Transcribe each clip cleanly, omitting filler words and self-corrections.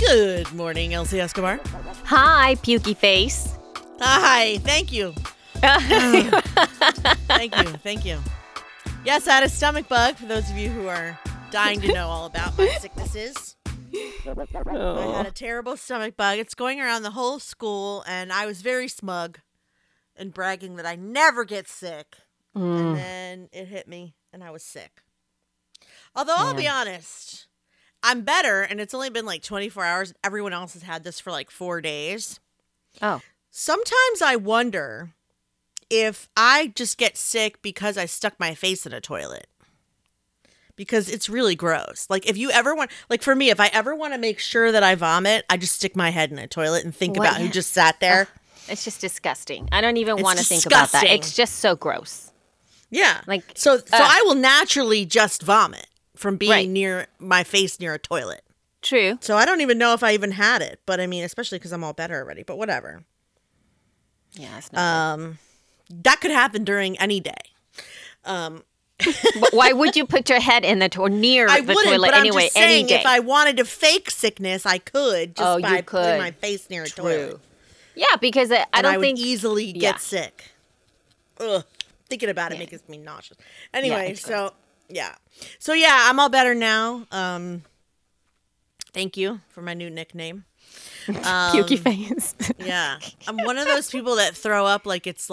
Good morning, Elsie Escobar. Hi, pukey face. Hi, thank you. Thank you. Yes, I had a stomach bug, for those of you who are dying to know all about my sicknesses. I had a terrible stomach bug. It's going around the whole school, and I was very smug and bragging that I never get sick. And then it hit me, and I was sick. Although, I'll be honest, I'm better, and it's only been like 24 hours. Everyone else has had this for like 4 days. Oh. Sometimes I wonder if I just get sick because I stuck my face in a toilet. Because it's really gross. Like, if you ever want, like for me, if I ever want to make sure that I vomit, I just stick my head in a toilet and think about who just sat there. It's just disgusting. I don't even want to think about that. It's just so gross. Yeah. So I will naturally just vomit from being near my face near a toilet. True. So I don't even know if I even had it. But I mean, especially because I'm all better already. But whatever. Yeah, it's not good. That could happen during any day. But why would you put your head in the near the toilet but anyway? I'm just saying, any day. if I wanted to fake sickness, I could just by putting my face near a toilet. Yeah, because I would easily get sick. Ugh, thinking about it makes me nauseous. Anyway, so I'm all better now. Thank you for my new nickname, pukey face. Yeah, I'm one of those people that throw up like it's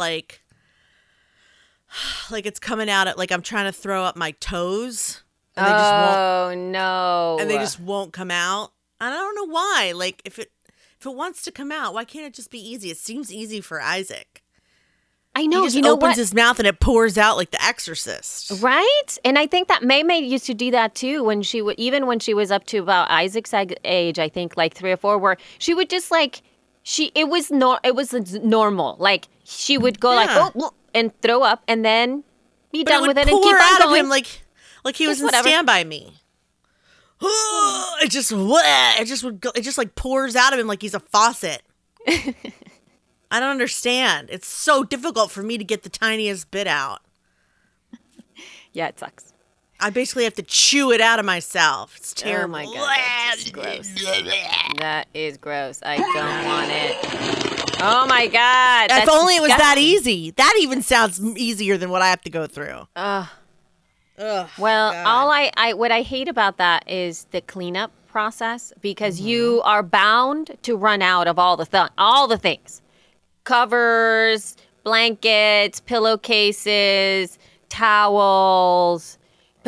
coming out at, like I'm trying to throw up my toes. And they just won't, no! And they just won't come out. And I don't know why. Like if it wants to come out, why can't it just be easy? It seems easy for Isaac. I know. He just opens his mouth and it pours out like The Exorcist. Right? And I think that May used to do that too when she would, even when she was up to about Isaac's age, I think like 3 or 4, where she would just like, it was normal. Like she would go like, oh, and throw up and then be done with it and keep on going. Him like he was in Stand By Me. It just like pours out of him like he's a faucet. I don't understand. It's so difficult for me to get the tiniest bit out. Yeah, it sucks. I basically have to chew it out of myself. It's terrible. Oh my God, that's gross. That is gross. I don't want it. Oh my God. If only it was that easy. That even sounds easier than what I have to go through. Ugh, well, God. What I hate about that is the cleanup process, because you are bound to run out of all the things. Covers, blankets, pillowcases, towels,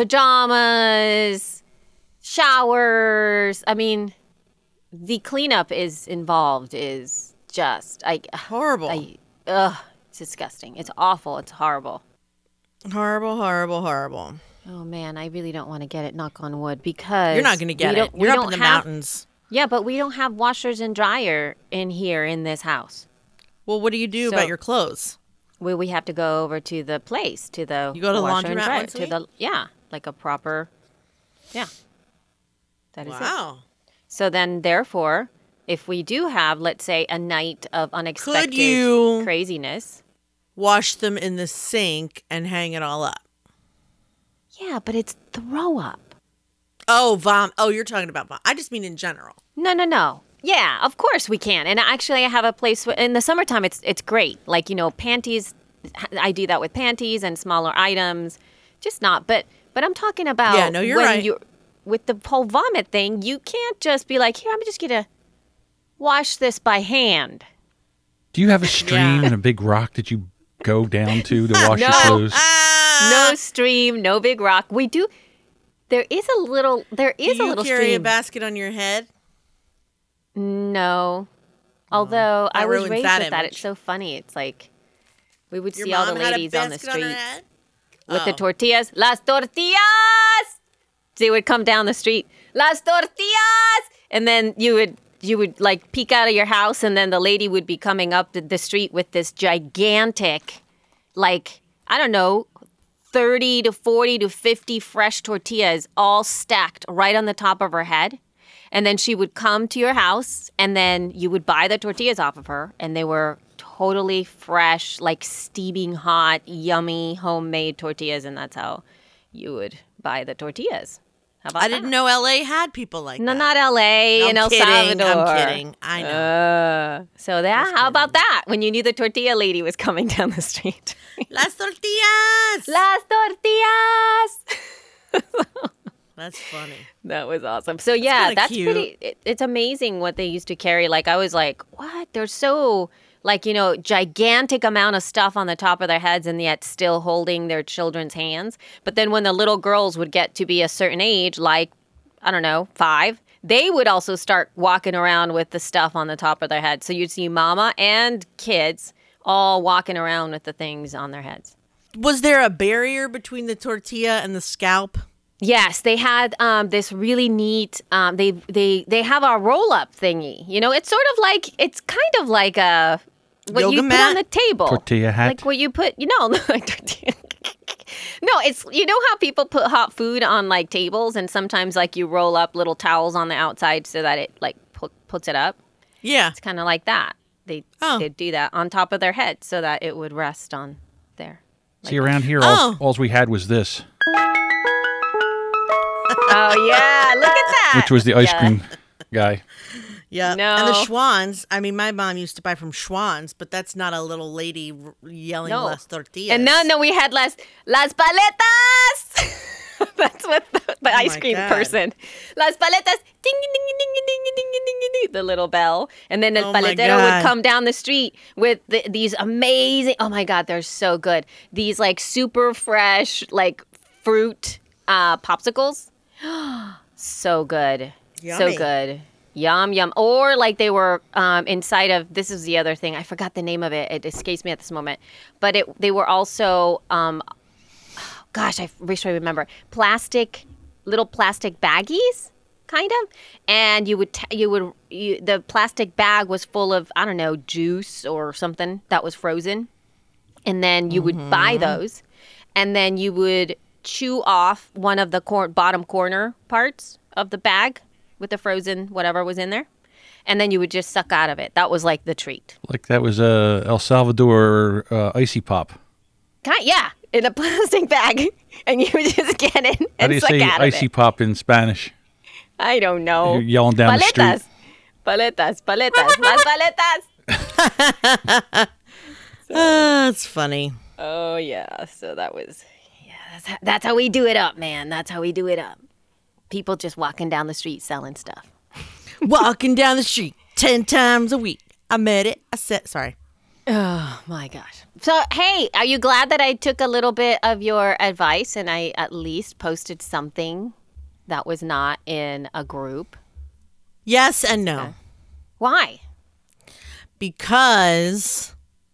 pajamas, showers. I mean, the cleanup is just horrible. It's disgusting. It's awful. It's horrible. Horrible. Oh man, I really don't want to get it. Knock on wood, because you're not going to get it. You're up in the mountains. Yeah, but we don't have washers and dryer in this house. Well, what do you do about your clothes? We have to go over to the place, to the you go to washer and dryer, once a week? like a proper, that is it. Wow. So then, therefore, if we do have, let's say, a night of unexpected craziness, wash them in the sink and hang it all up. Yeah, but it's throw up. Oh, vom. Oh, you're talking about vom. I just mean in general. No. Yeah, of course we can. And actually, I have a place in the summertime. It's great. Like, panties. I do that with panties and smaller items. Just not. But I'm talking about. Yeah, no, you're right. With the whole vomit thing, you can't just be like, here, I'm just gonna wash this by hand. Do you have a stream and a big rock that you go down to wash your clothes? No stream, no big rock. We do. There is a little. Do you carry a basket on your head? No. Although I was raised with that. It's so funny. It's like we would see all the ladies on the street with the tortillas. Las tortillas! They would come down the street. Las tortillas! And then you would like peek out of your house, and then the lady would be coming up the street with this gigantic, like, I don't know, 30 to 40 to 50 fresh tortillas all stacked right on the top of her head. And then she would come to your house, and then you would buy the tortillas off of her, and they were totally fresh, like steaming hot, yummy, homemade tortillas, and that's how you would buy the tortillas. How about I didn't know LA had people like that. No, not LA and El Salvador. I'm kidding. I know. So how about that? When you knew the tortilla lady was coming down the street. Las tortillas. Las tortillas. That's funny. That was awesome. So yeah, that's cute. pretty. It's amazing what they used to carry. Like I was like, what? They're so like, you know, gigantic amount of stuff on the top of their heads and yet still holding their children's hands. But then when the little girls would get to be a certain age, like, I don't know, 5, they would also start walking around with the stuff on the top of their head. So you'd see mama and kids all walking around with the things on their heads. Was there a barrier between the tortilla and the scalp? Yes, they had this really neat. They have a roll up thingy. You know, it's sort of like a what yoga you mat? put on the table, tortilla hat, like what you put. You know, like tortilla. No, it's you know how people put hot food on like tables, and sometimes like you roll up little towels on the outside so that it like puts it up. Yeah, it's kind of like that. They'd do that on top of their head so that it would rest on there. Like see, around here, all we had was this. Oh, yeah. Look at that. Which was the ice cream guy. Yeah. No. And the Schwans. I mean, my mom used to buy from Schwans, but that's not a little lady yelling las tortillas. And no, we had las paletas. That's what the ice cream person. Las paletas. Ding, ding, ding, ding, ding, ding, ding, ding, the little bell. And then el paletero would come down the street with these amazing, oh my God, they're so good. These like super fresh, like fruit popsicles. So good. Yummy. So good. Yum, yum. Or like they were inside of, this is the other thing. I forgot the name of it. It escapes me at this moment. But they were also, gosh, I wish I remember. Little plastic baggies, kind of. And the plastic bag was full of, I don't know, juice or something that was frozen. And then you would buy those. And then you would chew off one of the bottom corner parts of the bag with the frozen whatever was in there, and then you would just suck out of it. That was like the treat. Like that was El Salvador icy pop. Yeah, in a plastic bag, and you would just get it and How do you suck say out icy of it. pop in Spanish? I don't know. You're yelling down the street. Paletas, las paletas. That's funny. Oh yeah, so that was. That's how we do it up, man. That's how we do it up. People just walking down the street selling stuff. Walking down the street 10 times a week. I met it. I said, sorry. Oh, my gosh. So, hey, are you glad that I took a little bit of your advice and I at least posted something that was not in a group? Yes and no. Okay. Why? Because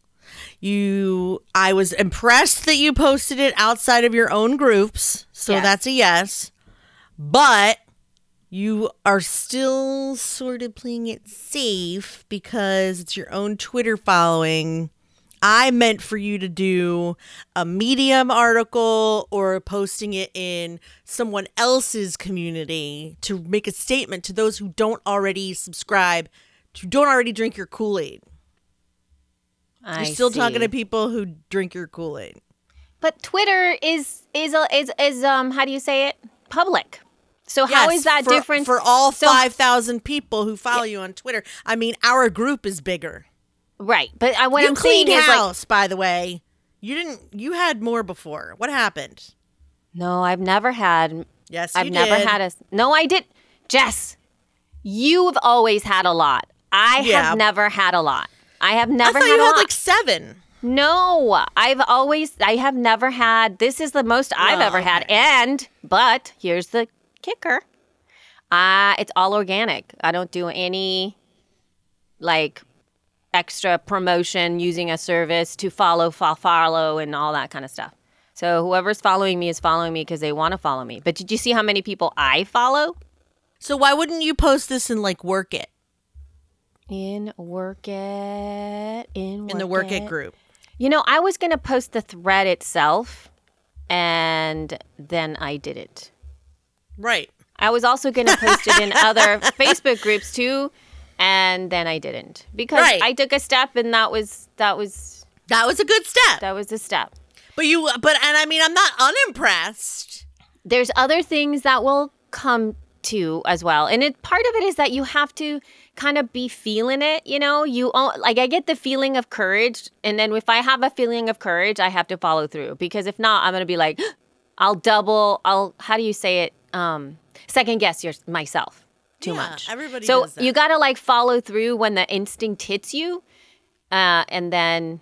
I was impressed that you posted it outside of your own groups. So that's a yes. But you are still sort of playing it safe because it's your own Twitter following. I meant for you to do a Medium article or posting it in someone else's community to make a statement to those who don't already subscribe, who don't already drink your Kool-Aid. You're still talking to people who drink your Kool-Aid. But Twitter is how do you say it? Public. So how is that different? For all 5,000 people who follow you on Twitter. I mean, our group is bigger. Right. But what I'm saying is house, by the way. You had more before. What happened? No, I've never had. Yes, I've never had No, I did. Jess, you've always had a lot. I have never had a lot. I have never had a lot. I thought you had like 7. No, I have never had. This is the most I've ever had. But here's the kicker. It's all organic. I don't do any like extra promotion using a service to follow and all that kind of stuff. So whoever's following me is following me because they want to follow me. But did you see how many people I follow? So why wouldn't you post this in like Work It? In the Work It group. You know, I was going to post the thread itself, and then I didn't. Right. I was also going to post it in other Facebook groups, too, and then I didn't. Because I took a step, and that was a good step. That was a step. And I mean, I'm not unimpressed. There's other things that will come to as well. And part of it is that you have to kind of be feeling it, you know? I get the feeling of courage, and then if I have a feeling of courage, I have to follow through, because if not, I'm going to be like, how do you say it? Second guess myself too much. Everybody so does that. You got to like follow through when the instinct hits you. And then,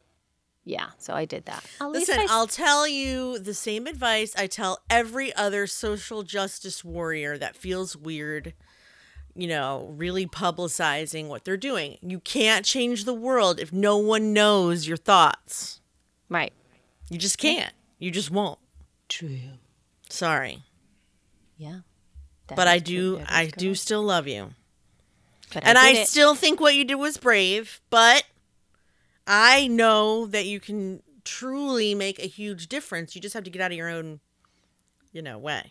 so I did that. Listen, I'll tell you the same advice I tell every other social justice warrior that feels weird, you know, really publicizing what they're doing. You can't change the world if no one knows your thoughts. Right. You just can't. You just won't. True. Sorry. Yeah. But I do still love you. And I still think what you did was brave, but I know that you can truly make a huge difference. You just have to get out of your own, way.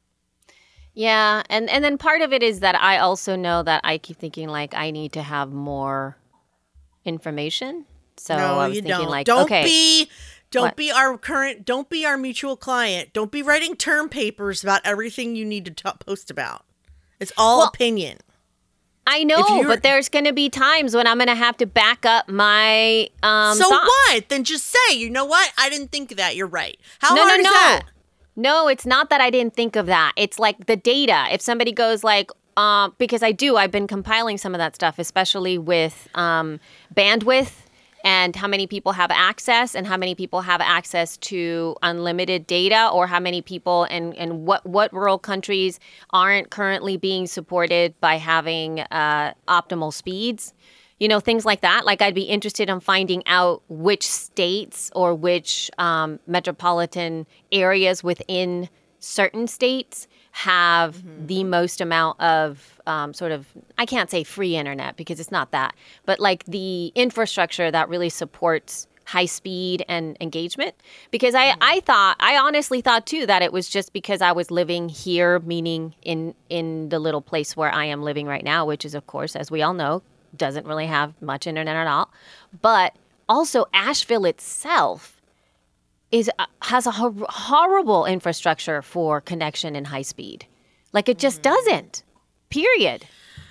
Yeah, and then part of it is that I also know that I keep thinking like I need to have more information. So no, I was thinking don't. Like, don't be our mutual client. Don't be writing term papers about everything you need to post about. It's all opinion. I know, but there's going to be times when I'm going to have to back up my So thoughts. what? Then just say, you know what? I didn't think of that. You're right. How hard is that? No, it's not that I didn't think of that. It's like the data. If somebody goes like, because I've been compiling some of that stuff, especially with bandwidth and how many people have access and how many people have access to unlimited data, or how many people and what rural countries aren't currently being supported by having optimal speeds. You know, things like that. Like I'd be interested in finding out which states or which metropolitan areas within certain states have the most amount of sort of, I can't say free internet because it's not that, but like the infrastructure that really supports high speed and engagement. Because I honestly thought too that it was just because I was living here, meaning in the little place where I am living right now, which is, of course, as we all know, doesn't really have much internet at all. But also Asheville itself has a horrible infrastructure for connection and high speed. Like it just doesn't. Period.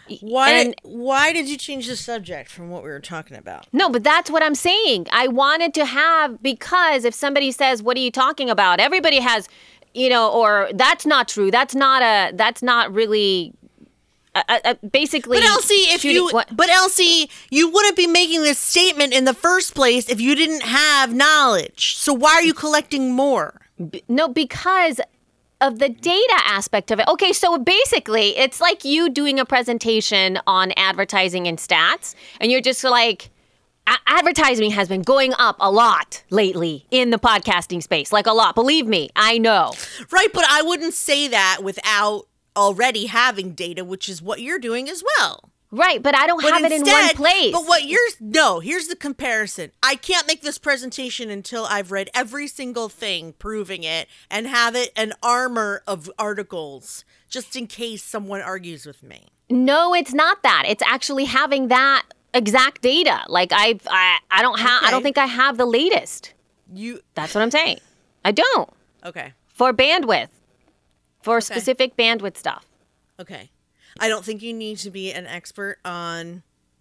Why did you change the subject from what we were talking about? No, but that's what I'm saying. I wanted to have, because if somebody says, "What are you talking about?" Everybody has, or that's not true. That's not really. Basically, but Elsie, you wouldn't be making this statement in the first place if you didn't have knowledge. So why are you collecting more? No, because of the data aspect of it. Okay, so basically, it's like you doing a presentation on advertising and stats, and you're just like, advertising has been going up a lot lately in the podcasting space, like a lot. Believe me, I know. Right, but I wouldn't say that without already having data, which is what you're doing as well. Right, but I don't have it in one place. But here's the comparison. I can't make this presentation until I've read every single thing proving it and have it an armor of articles just in case someone argues with me. No, it's not that. It's actually having that exact data. Like I don't think I have the latest. That's what I'm saying. I don't. Okay. For bandwidth. For specific bandwidth stuff. Okay. I don't think you need to be an expert on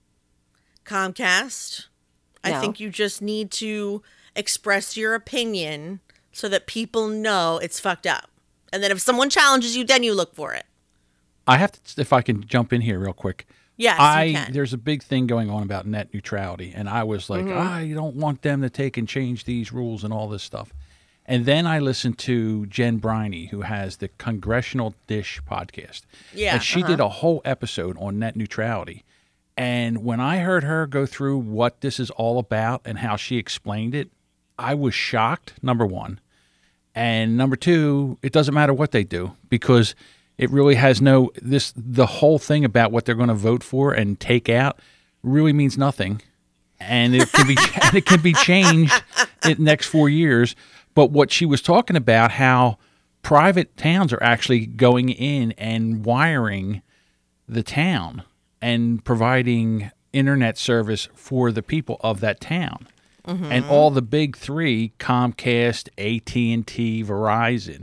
Comcast. No. I think you just need to express your opinion so that people know it's fucked up. And then if someone challenges you, then you look for it. I have to, if I can jump in here real quick. Yes, you can. There's a big thing going on about net neutrality. And I was like, I don't want them to take and change these rules and all this stuff. And then I listened to Jen Briney, who has the Congressional Dish podcast. Yeah. And she did a whole episode on net neutrality. And when I heard her go through what this is all about and how she explained it, I was shocked, number one. And number two, it doesn't matter what they do, because it really has the whole thing about what they're going to vote for and take out really means nothing. And it can be changed in the next 4 years. But what she was talking about, how private towns are actually going in and wiring the town and providing internet service for the people of that town. Mm-hmm. And all the big three, Comcast, AT&T, Verizon,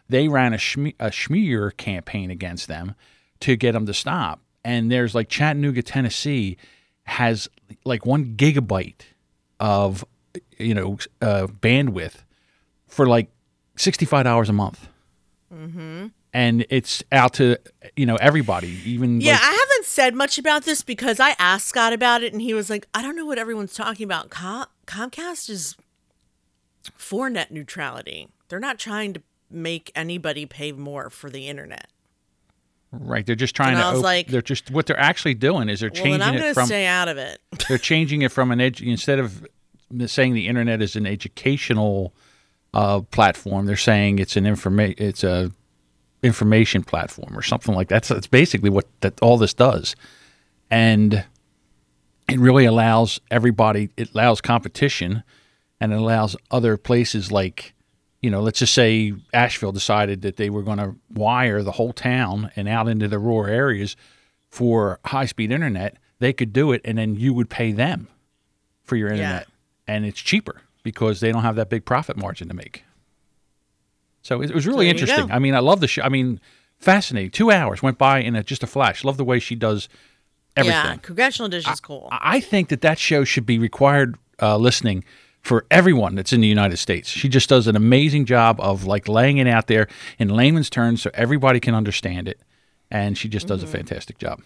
they ran a smear campaign against them to get them to stop. And there's like Chattanooga, Tennessee has like 1 gigabyte of, bandwidth for like $65 a month. Mm-hmm. And it's out to, everybody. Even I haven't said much about this because I asked Scott about it and he was like, I don't know what everyone's talking about. Comcast is for net neutrality. They're not trying to make anybody pay more for the internet. Right. They're just trying to, what they're actually doing is they're changing it from. I'm going to stay out of it. They're changing it from instead of saying the internet is an educational platform, they're saying it's a information platform or something like that. So it's basically what all this does. And it really allows everybody, it allows competition, and it allows other places like, let's just say Asheville decided that they were going to wire the whole town and out into the rural areas for high-speed internet. They could do it, and then you would pay them for your internet. Yeah. And it's cheaper because they don't have that big profit margin to make. So it was really interesting. I mean, I love the show. I mean, fascinating. 2 hours went by in just a flash. Love the way she does everything. Yeah, Congressional Dish is cool. I think that show should be required listening for everyone that's in the United States. She just does an amazing job of like laying it out there in layman's terms so everybody can understand it. And she just does a fantastic job.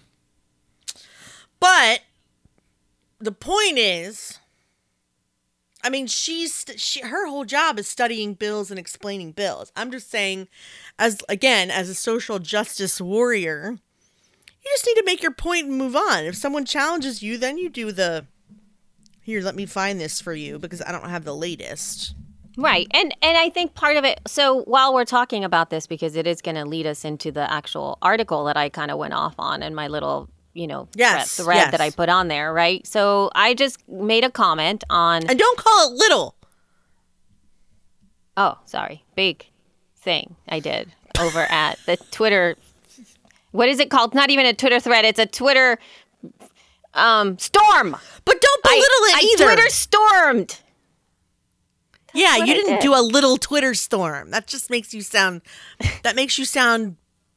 But the point is, I mean, her whole job is studying bills and explaining bills. I'm just saying, as a social justice warrior, you just need to make your point and move on. If someone challenges you, then you do here, let me find this for you because I don't have the latest. Right. And I think part of it, so while we're talking about this, because it is going to lead us into the actual article that I kind of went off on in my little thread that I put on there, right? So I just made a comment on... And don't call it little. Oh, sorry. Big thing I did over at the Twitter... What is it called? Not even a Twitter thread. It's a Twitter storm. But don't belittle it either. I Twitter stormed. Yeah, you didn't do a little Twitter storm. That just makes you sound... That makes you sound...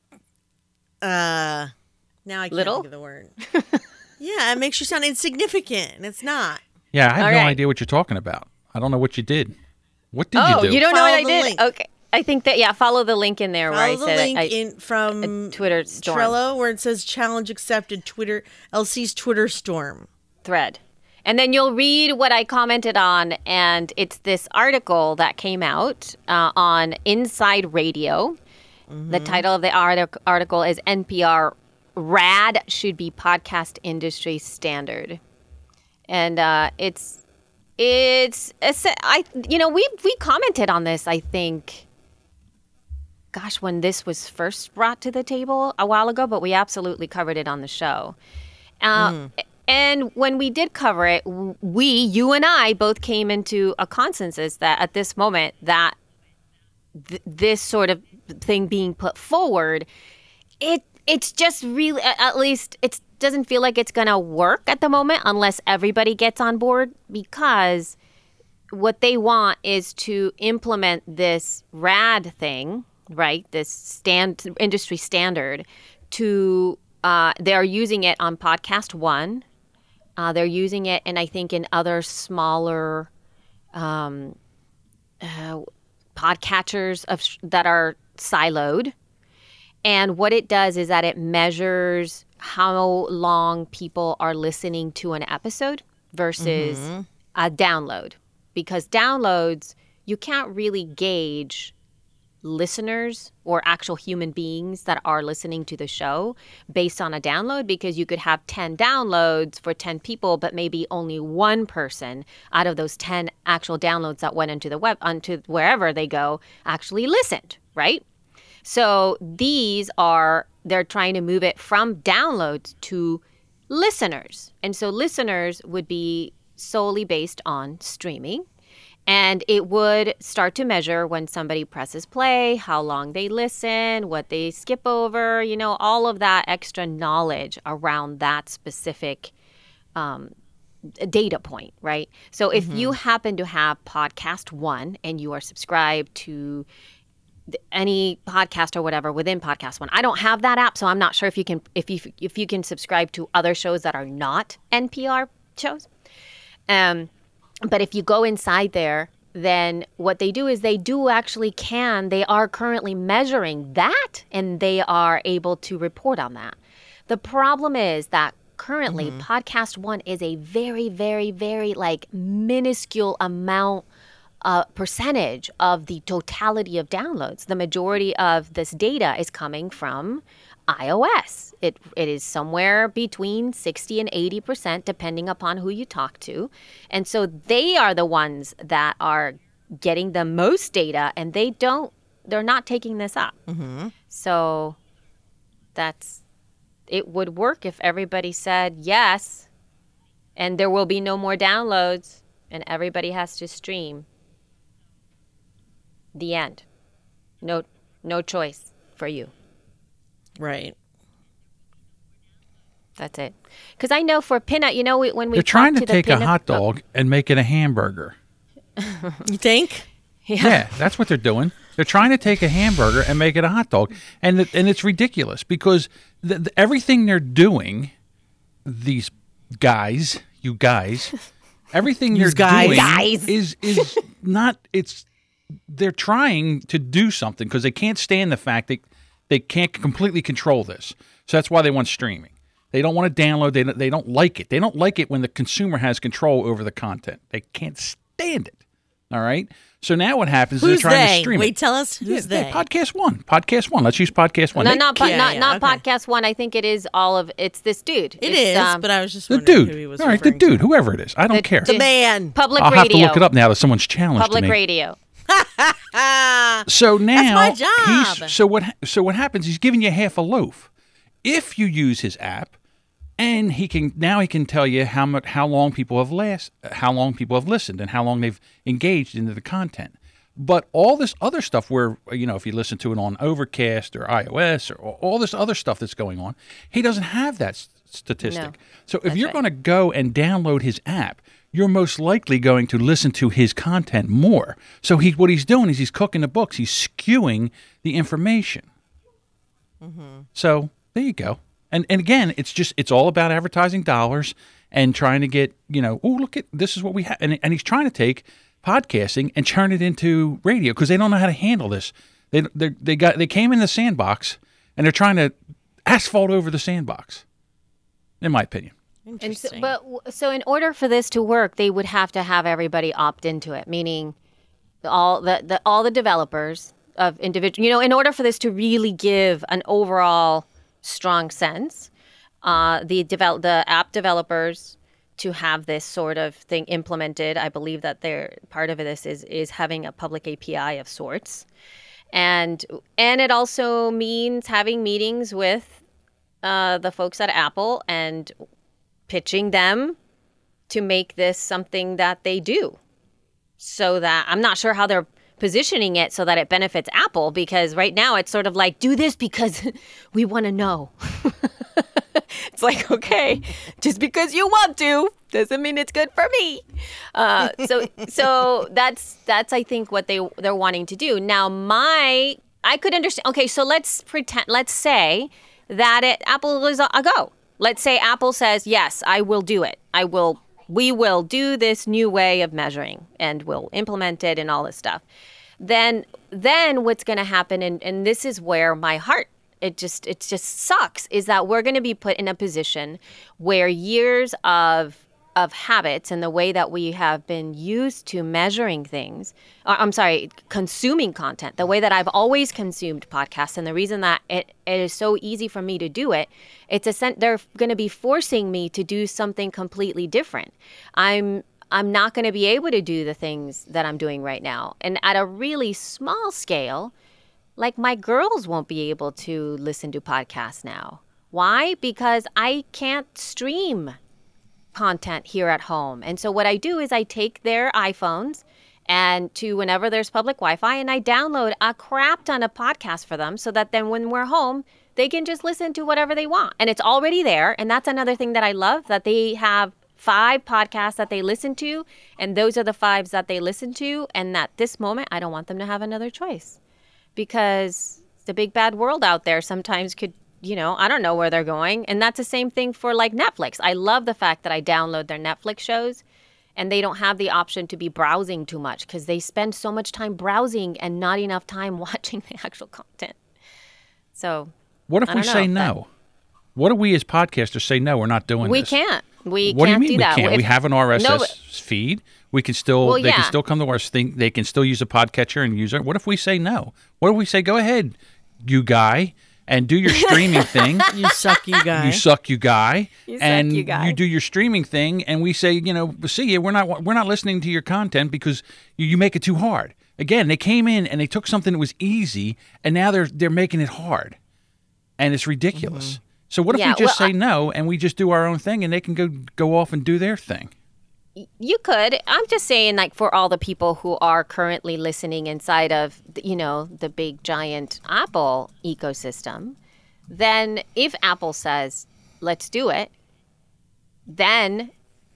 Now I can't think of the word. Yeah, it makes you sound insignificant, and it's not. Yeah, I have no idea what you're talking about. I don't know what you did. What did you do? Oh, you don't know what I did? Link. Okay. I think that, follow the link in there where I said... Follow the link from Twitter storm. Trello where it says challenge accepted LC's Twitter storm. Thread. And then you'll read what I commented on, and it's this article that came out on Inside Radio. Mm-hmm. The title of the article is NPR RAD should be podcast industry standard. And we commented on this, I think, when this was first brought to the table a while ago, but we absolutely covered it on the show. And when we did cover it, you and I both came into a consensus that at this moment that this sort of thing being put forward, it's just really, at least it doesn't feel like it's going to work at the moment unless everybody gets on board, because what they want is to implement this RAD thing, right? This industry standard to, they're using it on Podcast One. They're using it, and I think in other smaller podcatchers that are siloed. And what it does is that it measures how long people are listening to an episode versus a download. Because downloads, you can't really gauge listeners or actual human beings that are listening to the show based on a download, because you could have 10 downloads for 10 people, but maybe only one person out of those 10 actual downloads that went into the web, onto wherever they go, actually listened, right? So they're trying to move it from downloads to listeners. And so listeners would be solely based on streaming. And it would start to measure when somebody presses play, how long they listen, what they skip over, all of that extra knowledge around that specific data point, right? So if you happen to have Podcast One and you are subscribed to any podcast or whatever within Podcast One. I don't have that app, so I'm not sure if you can subscribe to other shows that are not NPR shows. But if you go inside there, then what they do is they are currently measuring that, and they are able to report on that. The problem is that currently Podcast One is a very, very, very minuscule amount percentage of the totality of downloads. The majority of this data is coming from iOS. It is somewhere between 60 and 80%, depending upon who you talk to. And so they are the ones that are getting the most data, and they're not taking this up. So it would work if everybody said yes, and there will be no more downloads, and everybody has to stream. The end. No choice for you. Right. That's it. Because I know for peanut, when we they're trying to take a hot dog and make it a hamburger. You think? Yeah, that's what they're doing. They're trying to take a hamburger and make it a hot dog, and it's ridiculous because everything they're doing, these guys, everything they're doing is not. They're trying to do something because they can't stand the fact that they can't completely control this. So that's why they want streaming. They don't want to download. They don't like it. They don't like it when the consumer has control over the content. They can't stand it. All right. So now what happens is they're trying to stream it. Wait, tell us who's they. Podcast One. Let's use Podcast One. No, not Podcast One. I think it is it's this dude. It is, but I was just wondering who he was referring to. All right, the dude, whoever it is. I don't care. The man. Public I'll Radio. have to look it up now that someone's challenged Public me. Radio. So now that's my job. So what happens? He's giving you half a loaf. If you use his app, and he can tell you how long people have listened, and how long they've engaged into the content. But all this other stuff, where if you listen to it on Overcast or iOS or all this other stuff that's going on, he doesn't have that statistic. No, so if you're going to go and download his app, you're most likely going to listen to his content more. So what he's doing is he's cooking the books. He's skewing the information. So there you go. And again, it's all about advertising dollars and trying to get, look at this is what we have. And he's trying to take podcasting and turn it into radio because they don't know how to handle this. They came in the sandbox and they're trying to asphalt over the sandbox, in my opinion. Interesting. So in order for this to work, they would have to have everybody opt into it, meaning all the developers of individual. In order for this to really give an overall strong sense, the app developers to have this sort of thing implemented. I believe that part of this is having a public API of sorts, and it also means having meetings with the folks at Apple and pitching them to make this something that they do. So that I'm not sure how they're positioning it so that it benefits Apple, because right now it's sort of like, do this because we want to know. It's like, okay, just because you want to doesn't mean it's good for me. So that's I think what they're wanting to do. Now I could understand. Okay, so let's say that Apple is a go. Let's say Apple says, yes, I will do it. We will do this new way of measuring and we'll implement it and all this stuff. Then what's going to happen, and this is where my heart, it just sucks, is that we're going to be put in a position where years of habits and the way that we have been used to measuring things, consuming content, the way that I've always consumed podcasts, and the reason that it is so easy for me to do it, they're going to be forcing me to do something completely different. I'm not going to be able to do the things that I'm doing right now. And at a really small scale, like my girls won't be able to listen to podcasts now. Why? Because I can't stream content here at home. And so what I do is I take their iPhones and to whenever there's public Wi-Fi, and I download a crap ton of podcasts for them so that then when we're home, they can just listen to whatever they want. And it's already there. And that's another thing that I love, that they have 5 podcasts that they listen to, and those are the 5s that they listen to. And at this moment, I don't want them to have another choice. because the big bad world out there sometimes could, I don't know where they're going. And that's the same thing for like Netflix. I love the fact that I download their Netflix shows and they don't have the option to be browsing too much because they spend so much time browsing and not enough time watching the actual content. So what if we say no? What if we as podcasters say no, we're not doing this? We can't. We what can't do you mean do that. We can't? We have an RSS feed. We can still they can still come to our thing. They can still use a podcatcher and use it. What if we say no? What if we say go ahead, you guy, and do your streaming thing? You suck, you guy. You suck, you guy. You and suck, you guy. You do your streaming thing, and we say, see, we're not listening to your content because you make it too hard. Again, they came in and they took something that was easy, and now they're making it hard, and it's ridiculous. Mm-hmm. So what if we just say no and we just do our own thing and they can go off and do their thing? You could. I'm just saying, like, for all the people who are currently listening inside of, the big giant Apple ecosystem, then if Apple says, let's do it, then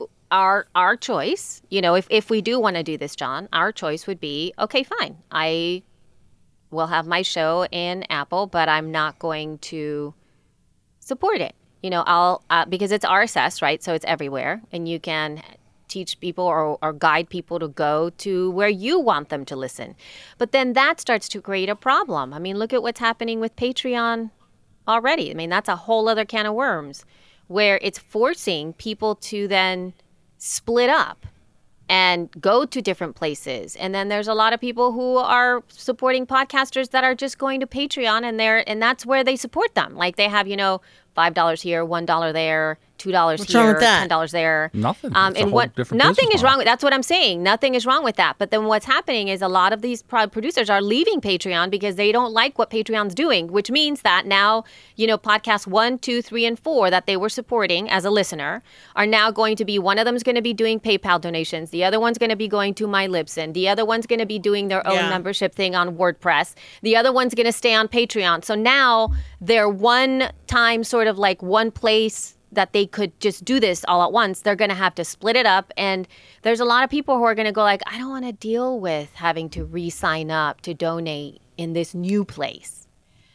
our choice, if we do want to do this, John, our choice would be, okay, fine. I will have my show in Apple, but I'm not going to support it. I'll because it's RSS, right? So it's everywhere, and you can teach people or guide people to go to where you want them to listen. But then that starts to create a problem. I mean, look at what's happening with Patreon already. I mean, that's a whole other can of worms where it's forcing people to then split up and go to different places. And then there's a lot of people who are supporting podcasters that are just going to Patreon and that's where they support them. Like they have, $5 here, $1 there, $2 What's here, wrong with that? $10 there. Nothing. Nothing is wrong with that's what I'm saying. Nothing is wrong with that. But then what's happening is a lot of these producers are leaving Patreon because they don't like what Patreon's doing, which means that now, podcasts 1, 2, 3, and 4 that they were supporting as a listener are now going to be, one of them is going to be doing PayPal donations. The other one's going to be going to MyLibsyn. The other one's going to be doing their own membership thing on WordPress. The other one's going to stay on Patreon. So now they're one time sort of like one place that they could just do this all at once. They're going to have to split it up. And there's a lot of people who are going to go like, I don't want to deal with having to re-sign up to donate in this new place.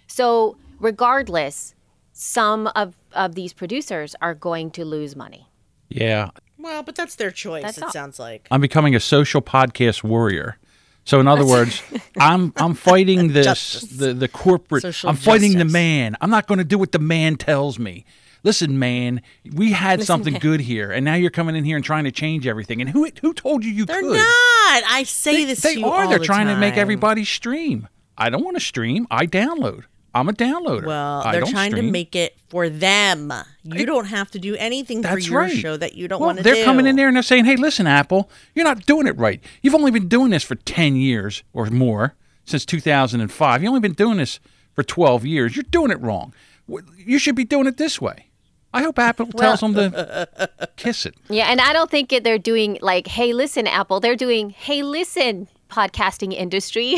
So regardless, some of these producers are going to lose money. Yeah. Well, but that's their choice, sounds like. I'm becoming a social podcast warrior. So in other words, I'm fighting the corporate. Social I'm fighting justice. the man. I'm not going to do what the man tells me. Listen, man, we had something good here, and now you're coming in here and trying to change everything. And who told you They're could? They're not. I say this to you all They're the trying time. to make everybody stream. I don't want to stream. I download. I'm a downloader. Well, I they're don't trying stream. to make it for them. You don't have to do anything for your show that you don't want to do. They're coming in there and they're saying, hey, listen, Apple, you're not doing it right. You've only been doing this for 10 years or more, since 2005. You've only been doing this for 12 years. You're doing it wrong. You should be doing it this way. I hope Apple tells them to kiss it. Yeah, and I don't think they're doing like, hey, listen, Apple. They're doing, hey, listen, podcasting industry.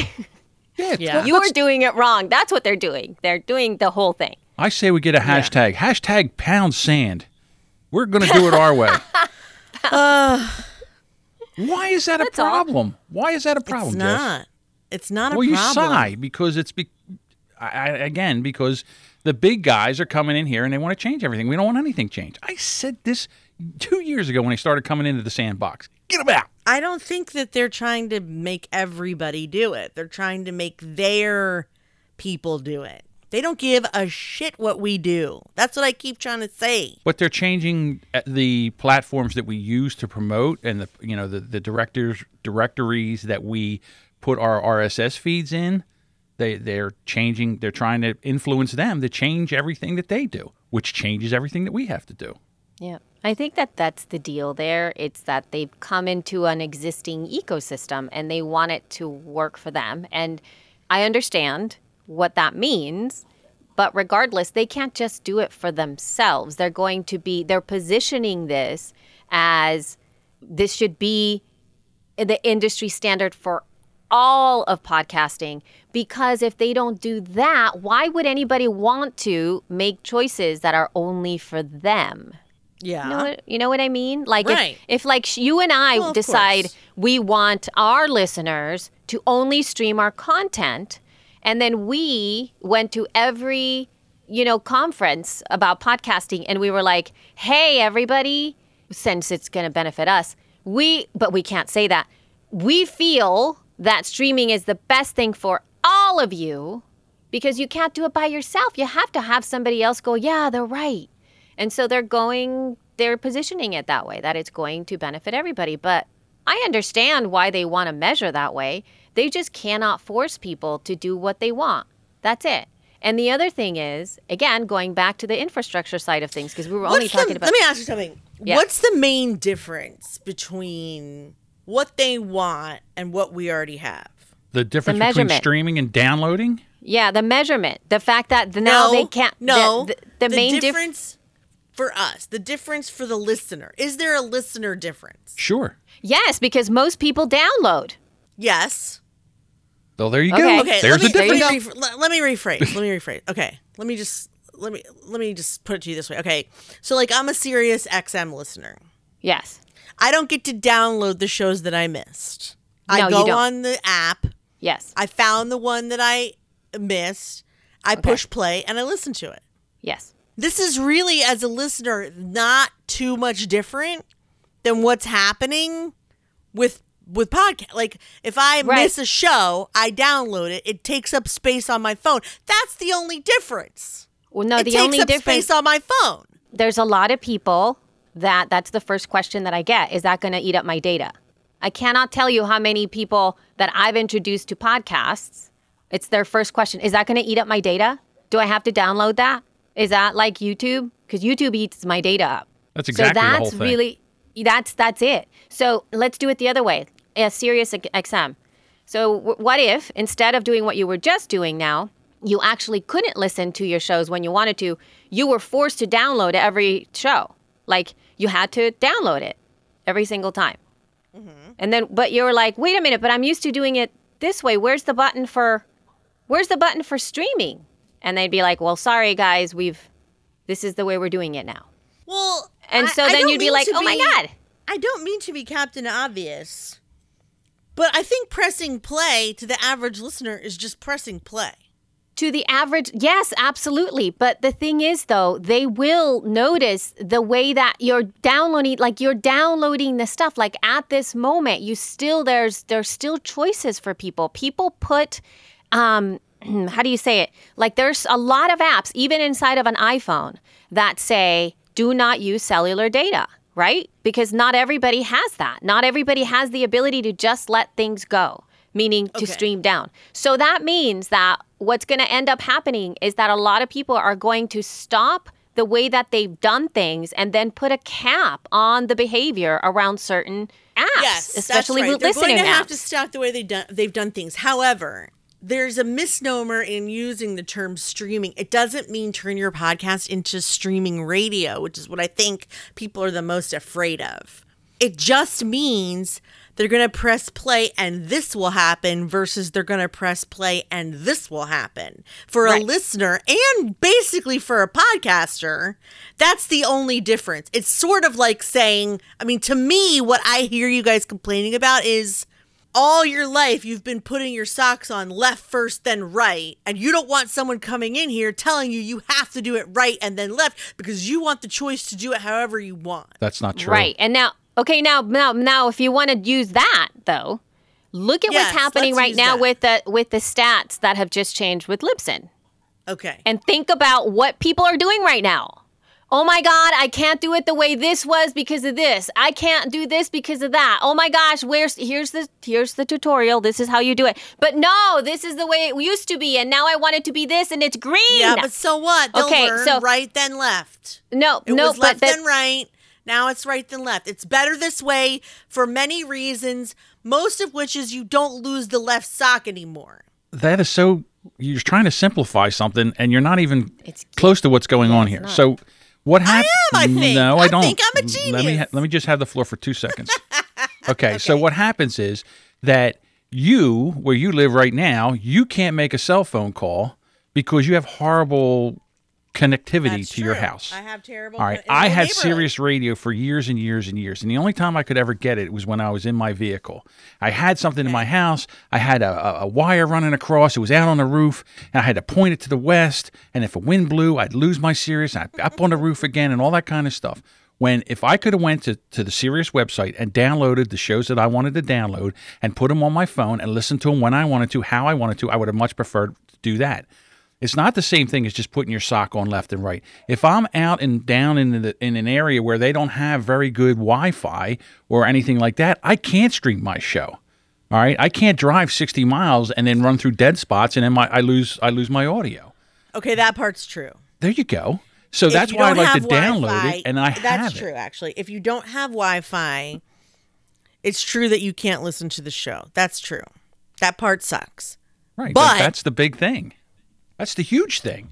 Yeah. You're doing it wrong. That's what they're doing. They're doing the whole thing. I say we get a hashtag. Hashtag pound sand. We're going to do it our way. Why is that a problem? Why is that a problem, It's Jess? not. It's not a problem. Well, you sigh because it's because the big guys are coming in here and they want to change everything. We don't want anything changed. I said this 2 years ago when they started coming into the sandbox. Get them out. I don't think that they're trying to make everybody do it. They're trying to make their people do it. They don't give a shit what we do. That's what I keep trying to say. But they're changing the platforms that we use to promote and the directories that we put our RSS feeds in. They're changing. They're trying to influence them to change everything that they do, which changes everything that we have to do. Yeah. I think that's the deal there. It's that they've come into an existing ecosystem and they want it to work for them. And I understand what that means, but regardless, they can't just do it for themselves. They're positioning this as this should be the industry standard for all of podcasting, because if they don't do that, why would anybody want to make choices that are only for them? Yeah. You know what I mean? Like right. if like you and I decide we want our listeners to only stream our content, And then we went to every, conference about podcasting, and we were like, hey, everybody, since it's going to benefit us, but we can't say that. We feel that streaming is the best thing for all of you because you can't do it by yourself. You have to have somebody else go, yeah, they're right. And so they're positioning it that way, that it's going to benefit everybody. But I understand why they want to measure that way. They just cannot force people to do what they want. That's it. And the other thing is, again, going back to the infrastructure side of things, because we were only talking about... Let me ask you something. Yeah. What's the main difference between what they want and what we already have? The difference between streaming and downloading? Yeah, the measurement. The fact that they can't... The main difference for us, the difference for the listener. Is there a listener difference? Sure. Yes, because most people download. Yes. Well, there you go. Okay, there's a difference. Let me rephrase. Okay, let me just put it to you this way. Okay, so like I'm a Sirius XM listener. Yes. I don't get to download the shows that I missed. I go you don't. on the app. Yes. I found the one that I missed. I push play and I listen to it. Yes. This is really, as a listener, not too much different than what's happening with podcast. Like if I miss a show, I download it. It takes up space on my phone. That's the only difference. Well, no, the only difference. It takes up space on my phone. There's a lot of people that's the first question that I get. Is that going to eat up my data? I cannot tell you how many people that I've introduced to podcasts. It's their first question. Is that going to eat up my data? Do I have to download that? Is that like YouTube? Because YouTube eats my data up. That's exactly the whole thing. Really, that's it. So let's do it the other way. Sirius XM. So what if, instead of doing what you were just doing now, you actually couldn't listen to your shows when you wanted to, you were forced to download every show. Like you had to download it every single time. Mm-hmm. And then, but you were like, wait a minute, but I'm used to doing it this way. Where's the button for streaming? And they'd be like, well, sorry guys, this is the way we're doing it now. Well, and so then you'd be like, oh my God. I don't mean to be Captain Obvious, but I think pressing play to the average listener is just pressing play. To the average, yes, absolutely. But the thing is, though, they will notice the way that you're downloading the stuff. Like at this moment, there's still choices for people. People put, how do you say it? Like there's a lot of apps, even inside of an iPhone, that say, do not use cellular data, right? Because not everybody has that. Not everybody has the ability to just let things go, meaning to stream down. So that means that what's going to end up happening is that a lot of people are going to stop the way that they've done things and then put a cap on the behavior around certain apps, yes, especially that's right. with listening apps. They're going to have to stop the way they've done things. However, there's a misnomer in using the term streaming. It doesn't mean turn your podcast into streaming radio, which is what I think people are the most afraid of. It just means they're going to press play and this will happen versus they're going to press play and this will happen. For a listener and basically for a podcaster, that's the only difference. It's sort of like saying, I mean, to me, what I hear you guys complaining about is all your life you've been putting your socks on left first, then right. And you don't want someone coming in here telling you have to do it right and then left because you want the choice to do it however you want. That's not true. Right. And now, now, if you want to use that, though, look at what's happening right now with the stats that have just changed with Libsyn. Okay. And think about what people are doing right now. Oh my God, I can't do it the way this was because of this. I can't do this because of that. Oh my gosh, here's the tutorial. This is how you do it. But no, this is the way it used to be, and now I want it to be this, and it's green. Yeah, but so what? They'll learn right then left. It was left then right. Now it's right then left. It's better this way for many reasons, most of which is you don't lose the left sock anymore. That is so, you're trying to simplify something and you're not even close to what's going on here. Not. So what happened? I think. No, I don't. I think I'm a genius. Let me just have the floor for 2 seconds. Okay, so what happens is that where you live right now, you can't make a cell phone call because you have horrible connectivity to your house. I have terrible. All right, I had Sirius Radio for years and years and years, and the only time I could ever get it was when I was in my vehicle. I had something in my house. I had a wire running across. It was out on the roof, and I had to point it to the west. And if a wind blew, I'd lose my Sirius. And I'd up on the roof again, and all that kind of stuff. If I could have went to the Sirius website and downloaded the shows that I wanted to download and put them on my phone and listen to them when I wanted to, how I wanted to, I would have much preferred to do that. It's not the same thing as just putting your sock on left and right. If I'm out and down in an area where they don't have very good Wi-Fi or anything like that, I can't stream my show. All right, I can't drive 60 miles and then run through dead spots and then I lose my audio. Okay, that part's true. There you go. So that's why I like to download it, and I have it. That's true, actually. If you don't have Wi-Fi, it's true that you can't listen to the show. That's true. That part sucks. Right, but that's the big thing. That's the huge thing.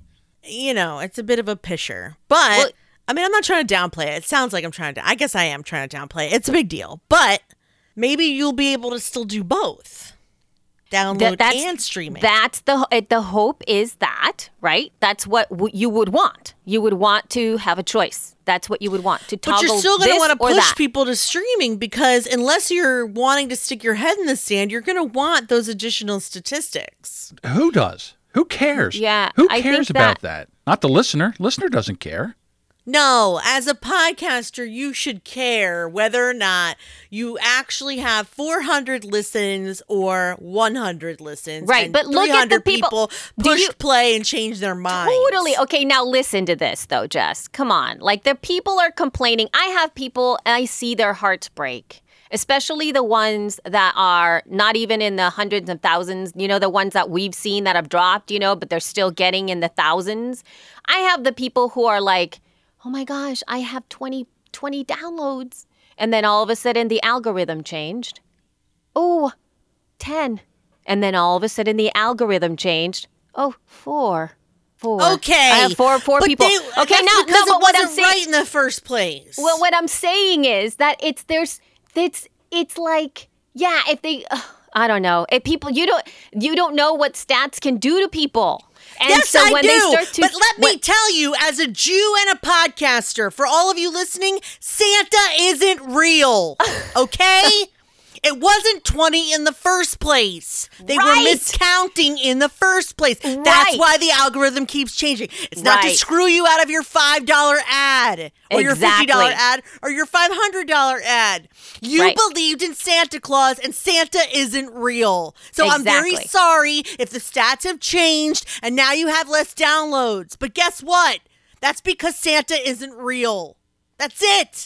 It's a bit of a pisher. But, I'm not trying to downplay it. It sounds like I guess I am trying to downplay it. It's a big deal. But maybe you'll be able to still do both. Download and stream it. That's the hope is that, right? That's what you would want. You would want to have a choice. That's what you would want, to toggle. But you're still going to want to push that. people to streaming, because unless you're wanting to stick your head in the sand, you're going to want those additional statistics. Who does? Who cares? Yeah, who cares about that? Not the listener. Listener doesn't care. No, as a podcaster, you should care whether or not you actually have 400 listens or 100 listens. Right, and but look at the people pushed play and changed their minds. Totally. Okay, now listen to this, though, Jess. Come on. Like, the people are complaining. I have people, and I see their hearts break. Especially the ones that are not even in the hundreds of thousands, the ones that we've seen that have dropped, but they're still getting in the thousands. I have the people who are like, oh my gosh, I have 20 downloads. And then all of a sudden the algorithm changed. Oh, 10. And then all of a sudden the algorithm changed. Oh, 4. Okay. I have four people. Okay, but what I'm saying, right in the first place. Well, what I'm saying is that it's like, yeah, if they, I don't know. If people, you don't know what stats can do to people. And yes, so when I do. They start to, but let me tell you, as a Jew and a podcaster, for all of you listening, Santa isn't real, okay? It wasn't 20 in the first place. They were miscounting in the first place. Right. That's why the algorithm keeps changing. It's not to screw you out of your $5 ad or your $50 ad or your $500 ad. You believed in Santa Claus, and Santa isn't real. So I'm very sorry if the stats have changed and now you have less downloads. But guess what? That's because Santa isn't real. That's it.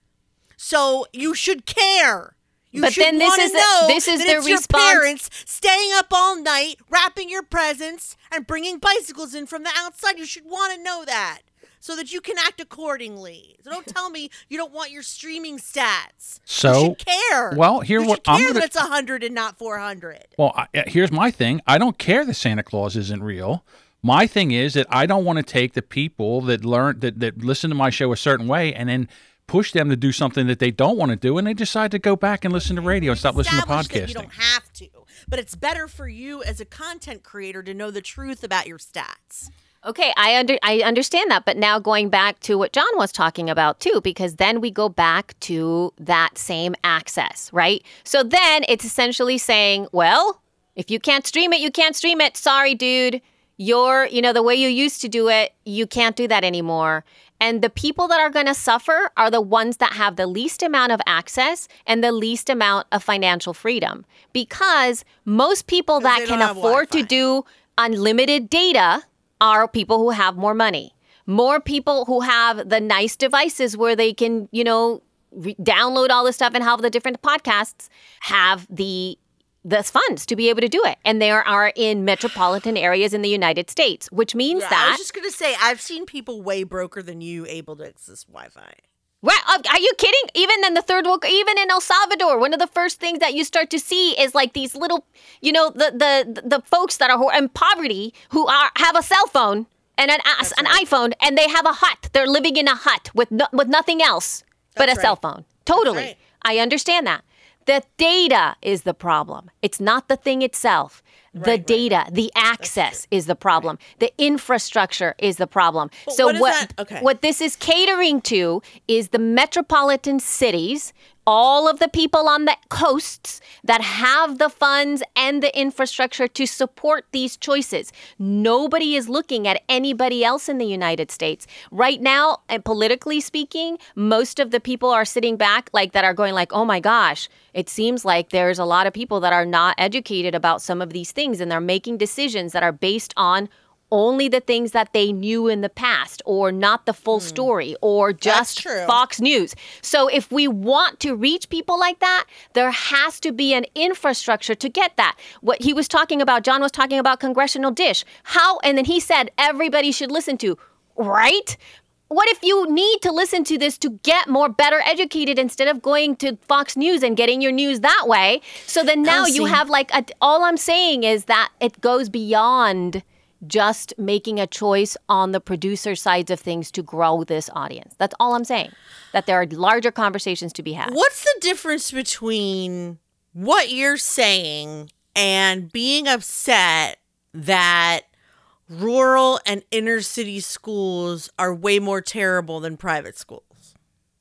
So you should care. But then this is the response. Your parents staying up all night, wrapping your presents, and bringing bicycles in from the outside. You should want to know that so that you can act accordingly. So don't tell me you don't want your streaming stats. So you should care. Well, that it's 100 and not 400. Well, here's my thing. I don't care that Santa Claus isn't real. My thing is that I don't want to take the people that listen to my show a certain way and then push them to do something that they don't want to do, and they decide to go back and listen to radio and stop listening to podcasting. You don't have to, but it's better for you as a content creator to know the truth about your stats. Okay, I understand that, but now going back to what John was talking about too, because then we go back to that same access, right? So then it's essentially saying, well, if you can't stream it, you can't stream it. Sorry, dude. The way you used to do it, you can't do that anymore. And the people that are going to suffer are the ones that have the least amount of access and the least amount of financial freedom. Because most people that can afford to do unlimited data are people who have more money. More people who have the nice devices where they can, download all this stuff and have the different podcasts have the funds to be able to do it. And they are in metropolitan areas in the United States, which means that... I was just going to say, I've seen people way broker than you able to access Wi-Fi. Right? Are you kidding? Even in the third world, even in El Salvador, one of the first things that you start to see is like these little, the folks that are in poverty who have a cell phone and an iPhone, and they have a hut. They're living in a hut with nothing else but a cell phone. Totally. Right. I understand that. The data is the problem. It's not the thing itself. The data, the access is the problem. The infrastructure is the problem. But so what this is catering to is the metropolitan cities, all of the people on the coasts that have the funds and the infrastructure to support these choices. Nobody is looking at anybody else in the United States. Right now, and politically speaking, most of the people are sitting back that are going oh my gosh, it seems like there's a lot of people that are not educated about some of these things, and they're making decisions that are based on only the things that they knew in the past, or not the full story, or just Fox News. So if we want to reach people like that, there has to be an infrastructure to get that. What he was talking about, John was talking about Congressional Dish. And then he said everybody should listen to, right? What if you need to listen to this to get better educated instead of going to Fox News and getting your news that way? So then now you have all I'm saying is that it goes beyond just making a choice on the producer sides of things to grow this audience. That's all I'm saying, that there are larger conversations to be had. What's the difference between what you're saying and being upset that rural and inner city schools are way more terrible than private schools?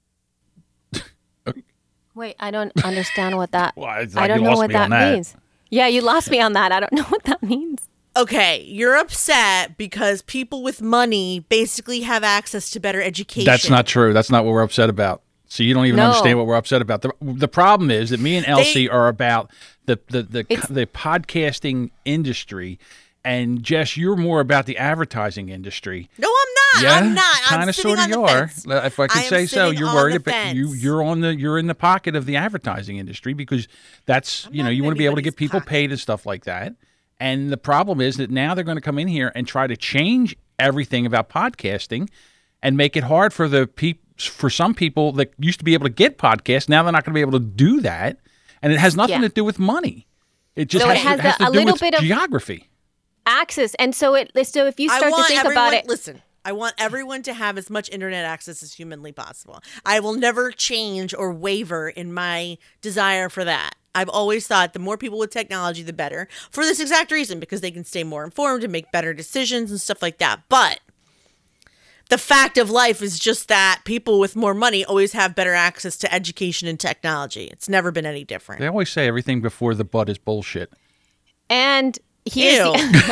Wait, I don't understand what that... Well, I don't know what that means. Yeah, you lost me on that. I don't know what that means. Okay, you're upset because people with money basically have access to better education. That's not true. That's not what we're upset about. So you don't even understand what we're upset about. The problem is that me and Elsie are about the podcasting industry, and Jess, you're more about the advertising industry. No, I'm not. Yeah, I'm not. Kind of, sort of, you are. If I can say so, you're worried about you're in the pocket of the advertising industry because that's you want to be able to get people paid and stuff like that. And the problem is that now they're going to come in here and try to change everything about podcasting and make it hard for for some people that used to be able to get podcasts. Now they're not going to be able to do that. And it has nothing to do with money. It just has to do with geography. Access. And so if you start to think about it. Listen, I want everyone to have as much internet access as humanly possible. I will never change or waver in my desire for that. I've always thought the more people with technology, the better, for this exact reason, because they can stay more informed and make better decisions and stuff like that. But the fact of life is just that people with more money always have better access to education and technology. It's never been any different. They always say everything before the butt is bullshit. And here's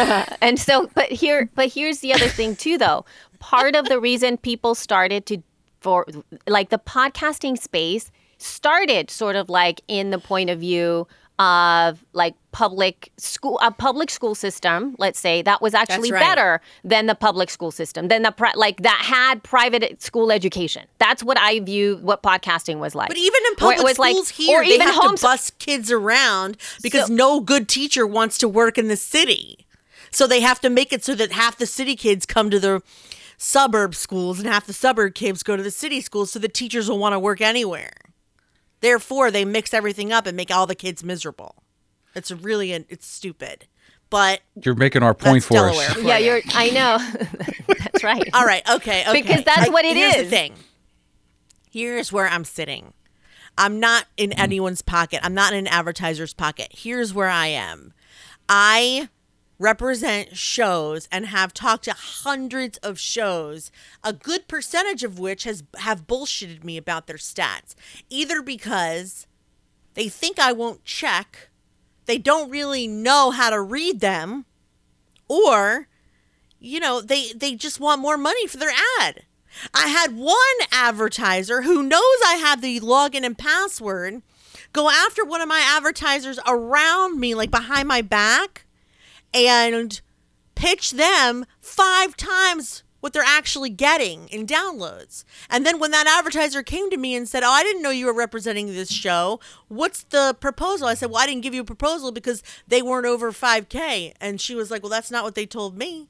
here's the other thing too, though. Part of the reason people started the podcasting space started sort of in the point of view of a public school system, let's say, that was actually better than the public school system, than that had private school education. That's what I view what podcasting was like. But even in public schools here, they have to bus kids around because no good teacher wants to work in the city. So they have to make it so that half the city kids come to the suburb schools and half the suburb kids go to the city schools, so the teachers will want to work anywhere. Therefore, they mix everything up and make all the kids miserable. It's stupid. But you're making our point for us. Yeah, I know. That's right. All right. Okay. Because that's what it is. Here's the thing. Here's where I'm sitting. I'm not in anyone's pocket. I'm not in an advertiser's pocket. Here's where I am. I represent shows and have talked to hundreds of shows, a good percentage of which have bullshitted me about their stats, either because they think I won't check, they don't really know how to read them, or they just want more money for their ad. I had one advertiser who knows I have the login and password go after one of my advertisers around me, behind my back, and pitch them 5 times what they're actually getting in downloads. And then when that advertiser came to me and said, I didn't know you were representing this show. What's the proposal? I said, I didn't give you a proposal because they weren't over 5K. And she was like, that's not what they told me.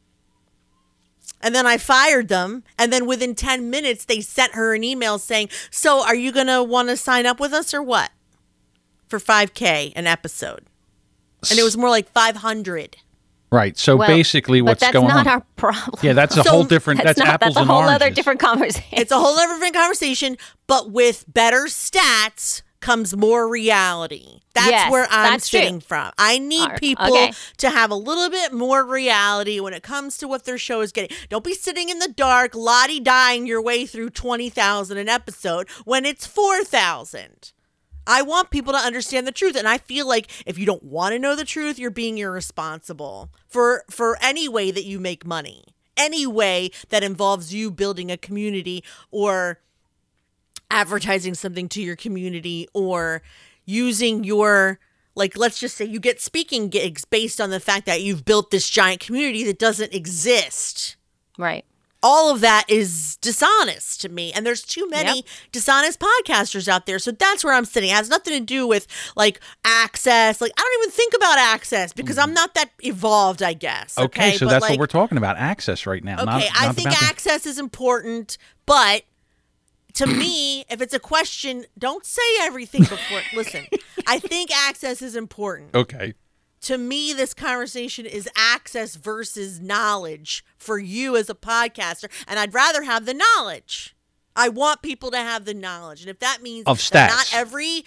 And then I fired them. And then within 10 minutes, they sent her an email saying, so are you going to want to sign up with us or what? For 5K an episode. And it was more like 500. Right. So basically what's going on. But that's not our problem. Yeah, that's a whole different, that's apples and oranges. That's a whole other different conversation. It's a whole other different conversation, but with better stats comes more reality. That's where I'm sitting from. I need people to have a little bit more reality when it comes to what their show is getting. Don't be sitting in the dark, lottie-dying your way through 20,000 an episode when it's 4,000. I want people to understand the truth. And I feel like if you don't want to know the truth, you're being irresponsible for any way that you make money. Any way that involves you building a community or advertising something to your community or using your, like, let's just say you get speaking gigs based on the fact that you've built this giant community that doesn't exist. Right. All of that is dishonest to me. And there's too many dishonest podcasters out there. So that's where I'm sitting. It has nothing to do with like access. Like, I don't even think about access because I'm not that evolved, I guess. Okay, so that's what we're talking about. Access right now. Okay, I think access is important, but to me, if it's a question, don't say everything before. Listen, I think access is important. Okay. To me, this conversation is access versus knowledge for you as a podcaster. And I'd rather have the knowledge. I want people to have the knowledge. And if that means of stats. That not every...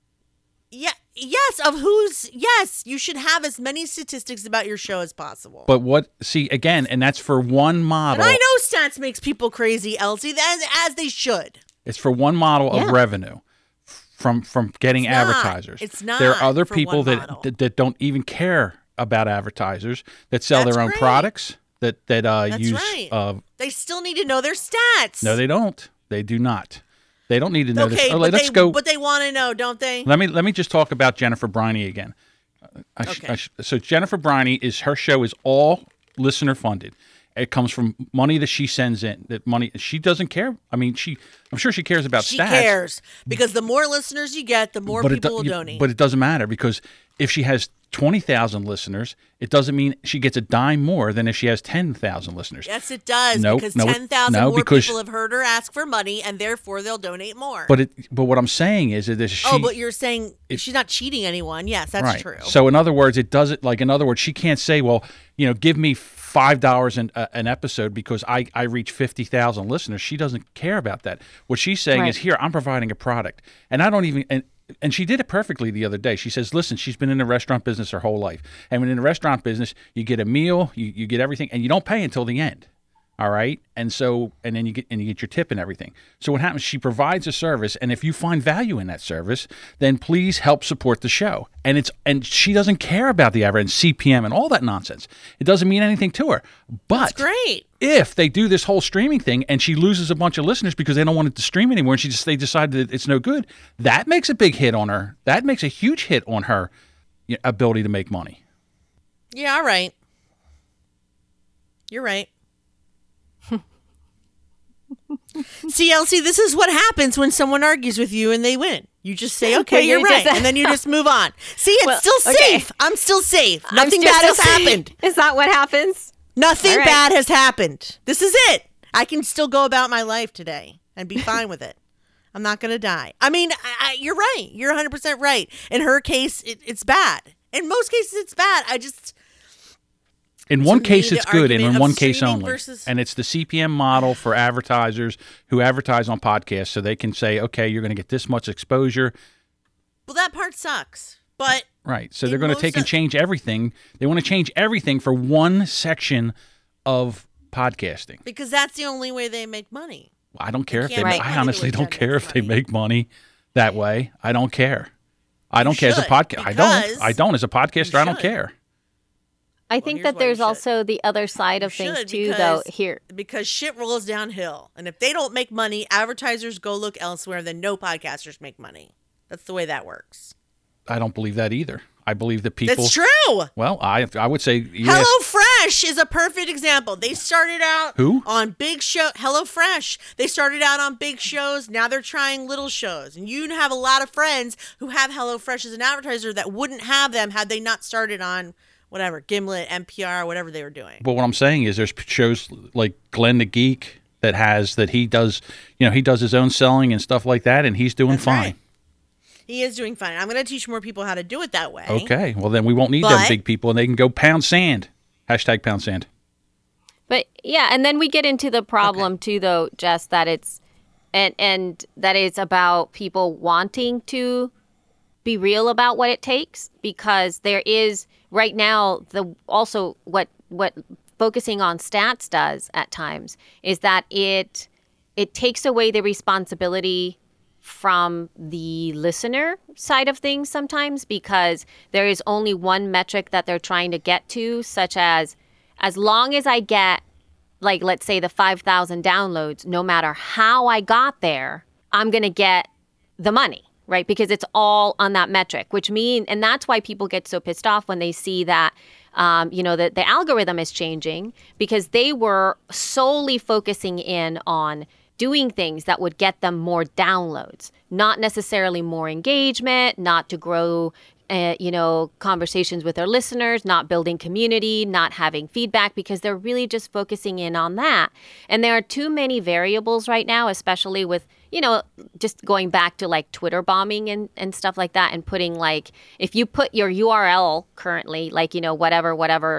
Yes, you should have as many statistics about your show as possible. But again, and that's for one model. And I know stats makes people crazy, Elsie, as they should. It's for one model of revenue. From getting advertisers. It's not. There are other people that don't even care about advertisers that sell their own products that use. Right. They still need to know their stats. No, they don't. They do not. They don't need to know this. Okay, let's go. But they want to know, don't they? Let me just talk about Jennifer Briney again. So Jennifer Briney her show is all listener funded. It comes from money that she sends in. That money she doesn't care. I mean, I'm sure she cares about stats. She cares because the more listeners you get, the more people will donate. But it doesn't matter because if she has 20,000 listeners, it doesn't mean she gets a dime more than if she has 10,000 listeners. Yes, it does. Because 10,000 more people have heard her ask for money, and therefore they'll donate more. But what I'm saying is that she. Oh, but you're saying she's not cheating anyone. Yes, that's true. So in other words, it doesn't. Like in other words, she can't say, well, give me $5 an episode because I reach 50,000 listeners. She doesn't care about that. What she's saying is, here, I'm providing a product, and I don't even. And she did it perfectly the other day. She says, listen, she's been in the restaurant business her whole life. And when in the restaurant business, you get a meal, you get everything, and you don't pay until the end. All right? And then you get your tip and everything. So what happens, she provides a service, and if you find value in that service, then please help support the show. And she doesn't care about the average CPM and all that nonsense. It doesn't mean anything to her. But that's great. If they do this whole streaming thing and she loses a bunch of listeners because they don't want it to stream anymore and they decide that it's no good, that makes a big hit on her. That makes a huge hit on her ability to make money. Yeah, all right. You're right. See, Elsie, this is what happens when someone argues with you and they win. You just say, okay, you're right. And then you just move on. See, it's still safe. Okay. I'm still safe. Nothing bad has happened. Is that what happens? Nothing bad has happened. This is it. I can still go about my life today and be fine with it. I'm not going to die. I mean, you're right. You're 100% right. In her case, it's bad. In most cases, it's bad. In one case, it's good, and in one case only. And it's the CPM model for advertisers who advertise on podcasts, so they can say, okay, you're going to get this much exposure. Well, that part sucks, but... Right, so they're going to take and change everything. They want to change everything for one section of podcasting. Because that's the only way they make money. I don't care if they make money. I honestly don't care if they make money that way. I don't care. I don't care as a podcast. I don't. As a podcaster, I don't care. I think that there's also the other side of things too, though. Because shit rolls downhill, and if they don't make money, advertisers go look elsewhere. Then no podcasters make money. That's the way that works. I don't believe that either. I believe that people. That's true. Well, I would say HelloFresh is a perfect example. They started out on big show. HelloFresh. They started out on big shows. Now they're trying little shows, and you have a lot of friends who have HelloFresh as an advertiser that wouldn't have them had they not started on. Whatever, Gimlet, NPR, whatever they were doing. But what I'm saying is there's shows like Glenn the Geek that he does his own selling and stuff like that, and he's doing fine. Right. He is doing fine. I'm going to teach more people how to do it that way. Okay. Well, then we won't need them big people, and they can go pound sand. #pound sand. But, yeah, and then we get into the problem, too, though, Jess, that and that it's about people wanting to be real about what it takes, because there is right now also what focusing on stats does at times is that it takes away the responsibility from the listener side of things sometimes, because there is only one metric that they're trying to get to, such as long as I get, like, let's say the 5,000 downloads, no matter how I got there, I'm going to get the money, right? Because it's all on that metric, and that's why people get so pissed off when they see that, that the algorithm is changing, because they were solely focusing in on doing things that would get them more downloads, not necessarily more engagement, not to grow, conversations with their listeners, not building community, not having feedback, because they're really just focusing in on that. And there are too many variables right now, especially with, just going back to like Twitter bombing and stuff like that, and putting like, if you put your URL currently, like, whatever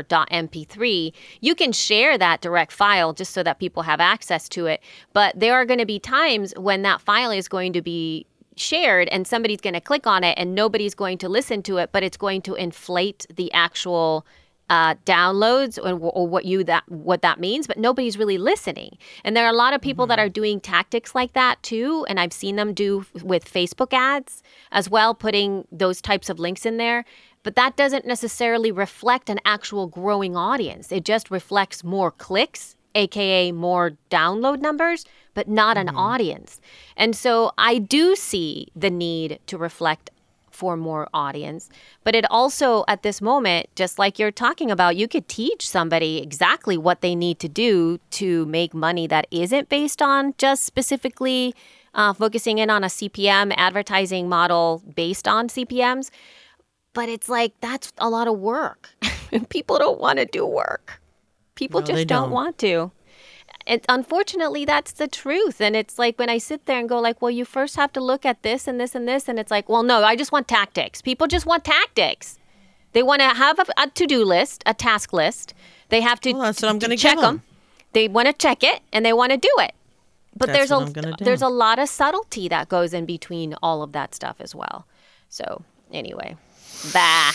.mp3, you can share that direct file just so that people have access to it. But there are going to be times when that file is going to be shared and somebody's going to click on it and nobody's going to listen to it, but it's going to inflate the actual downloads or what that means, but nobody's really listening. And there are a lot of people that are doing tactics like that too, and I've seen them do with Facebook ads as well, putting those types of links in there. But that doesn't necessarily reflect an actual growing audience. It just reflects more clicks, aka more download numbers, but not an audience. And so I do see the need to reflect for more audience. But it also, at this moment, just like you're talking about, you could teach somebody exactly what they need to do to make money that isn't based on just specifically focusing in on a CPM advertising model based on CPMs. But it's like, that's a lot of work. People don't want to do work. People just don't want to. And unfortunately, that's the truth. And it's like when I sit there and go like, well, you first have to look at this and this and this. And it's like, well, no, I just want tactics. People just want tactics. They want to have a to-do list, a task list. They have to that's what I'm gonna check give them. They want to check it and they want to do it. But there's a lot of subtlety that goes in between all of that stuff as well. So anyway, bah.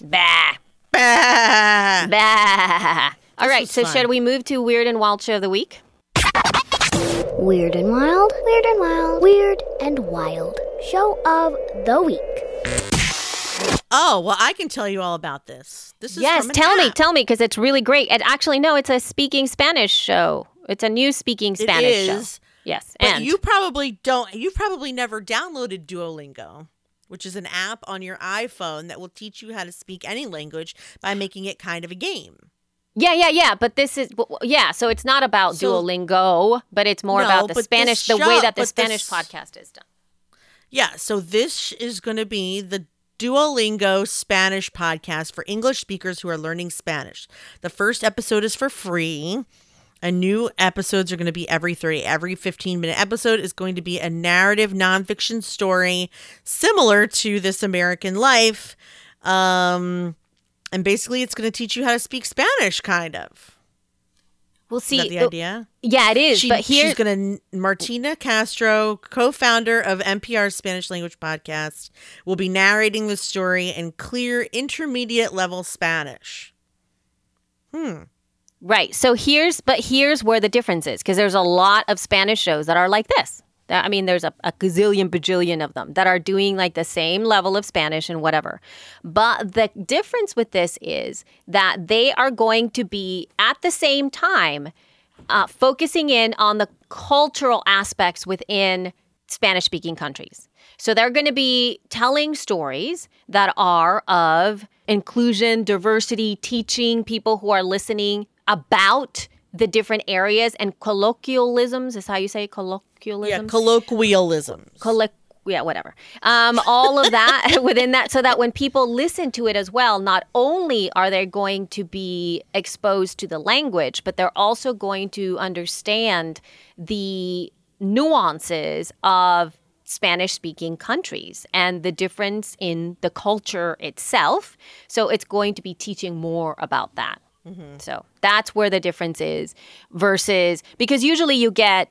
All right, so should we move to Weird and Wild Show of the Week? Weird and Wild, Weird and Wild, Weird and Wild Show of the Week. Oh, well, I can tell you all about this. This is yes, from tell me, because it's really great. And actually, no, it's a speaking Spanish show. It's a new speaking Spanish show. Yes, but you've probably never downloaded Duolingo, which is an app on your iPhone that will teach you how to speak any language by making it kind of a game. Yeah. But this is, so it's not about Duolingo, but it's more about the Spanish, the way that the Spanish podcast is done. Yeah, so this is going to be the Duolingo Spanish podcast for English speakers who are learning Spanish. The first episode is for free. And new episodes are going to be every 15-minute episode is going to be a narrative nonfiction story similar to This American Life. And basically, it's going to teach you how to speak Spanish, kind of. We'll see. Is that the idea? Yeah, it is. She's going to, Martina Castro, co-founder of NPR's Spanish language podcast, will be narrating the story in clear intermediate level Spanish. Right. So here's where the difference is, because there's a lot of Spanish shows that are like this. I mean, there's a gazillion, bajillion of them that are doing like the same level of Spanish and whatever. But the difference with this is that they are going to be at the same time focusing in on the cultural aspects within Spanish-speaking countries. So they're going to be telling stories that are of inclusion, diversity, teaching people who are listening about the different areas and colloquialisms is how you say colloquialisms? Yeah, colloquialisms. Whatever. All of that within that, so that when people listen to it as well, not only are they going to be exposed to the language, but they're also going to understand the nuances of Spanish-speaking countries and the difference in the culture itself. So it's going to be teaching more about that. So that's where the difference is versus, because usually you get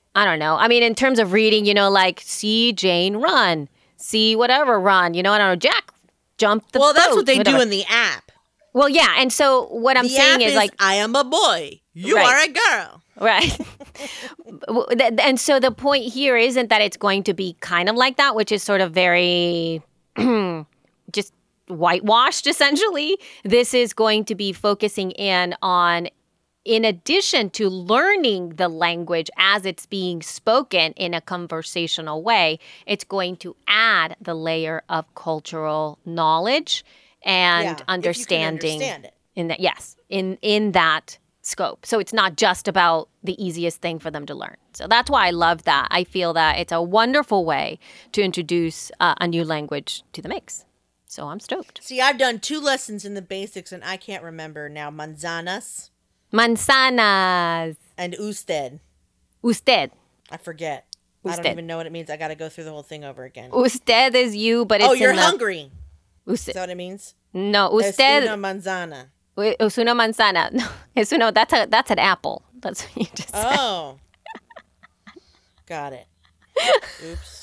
I don't know. I mean, in terms of reading, like see Jane run, see whatever run, I don't know, Jack jump the boat. Well, that's what they do in the app. Well, yeah. And so what I'm saying is like, I am a boy. You are a girl. Right. And so the point here isn't that it's going to be kind of like that, which is sort of very just whitewashed, essentially. This is going to be focusing in addition to learning the language as it's being spoken in a conversational way, it's going to add the layer of cultural knowledge and understanding it. in that scope. So it's not just about the easiest thing for them to learn. So that's why I love that. I feel that it's a wonderful way to introduce a new language to the mix. So I'm stoked. See, I've done 2 lessons in the basics, and I can't remember now. Manzanas. And usted. Usted. I forget. Usted. I don't even know what it means. I got to go through the whole thing over again. Usted is you, but it's you're hungry. Usted. Is that what it means? No, usted. Es una manzana. Es una manzana. No, es una, that's an apple. That's what you just said. Oh. Got it. Oops.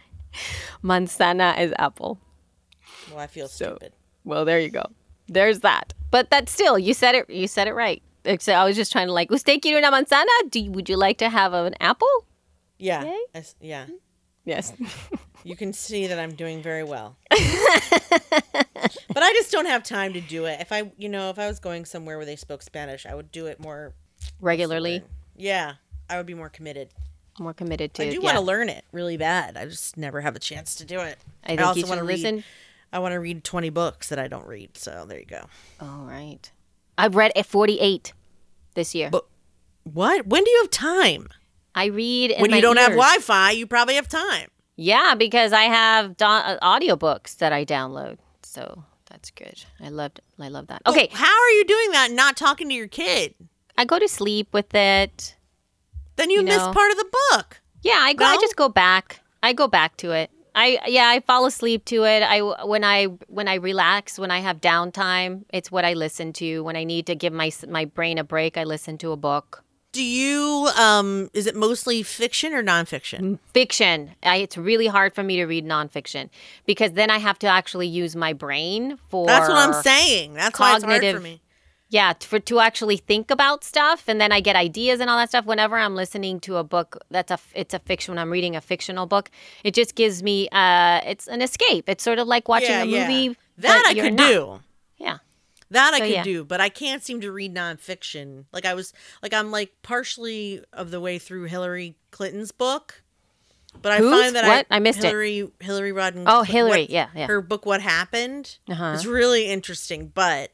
Manzana is apple. Well, I feel stupid. Well, there you go. There's that. But that's still, you said it right. So I was just trying to like, ¿Usted quiere una manzana? Would you like to have an apple? Yeah. Yeah. Yes. You can see that I'm doing very well. But I just don't have time to do it. If I was going somewhere where they spoke Spanish, I would do it more regularly. Yeah. I would be more committed. More committed to it. I do want to learn it really bad. I just never have a chance to do it. I think you should listen. I want to read 20 books that I don't read. So there you go. All right. I've read 48 this year. But what? When do you have time? I read in when my you don't ears. have Wi-Fi, you probably have time. Yeah, because I have audiobooks that I download. So that's good. I love that. Okay. Well, how are you doing that and not talking to your kid? I go to sleep with it. Then you miss part of the book. Yeah, I just go back. I go back to it. I fall asleep to it. When I relax, when I have downtime, it's what I listen to. When I need to give my brain a break, I listen to a book. Do you is it mostly fiction or nonfiction? Fiction. It's really hard for me to read nonfiction because then I have to actually use my brain for That's what I'm saying. That's cognitive, why it's hard for me. Yeah, to actually think about stuff, and then I get ideas and all that stuff. Whenever I'm listening to a book, it's a fiction. When I'm reading a fictional book, it just gives me it's an escape. It's sort of like watching a movie that I could do. Yeah, that I could do, but I can't seem to read nonfiction. I'm partially of the way through Hillary Clinton's book, but I find that I missed Hillary Rodham. Oh, Hillary, yeah. Her book, What Happened, is really interesting, but.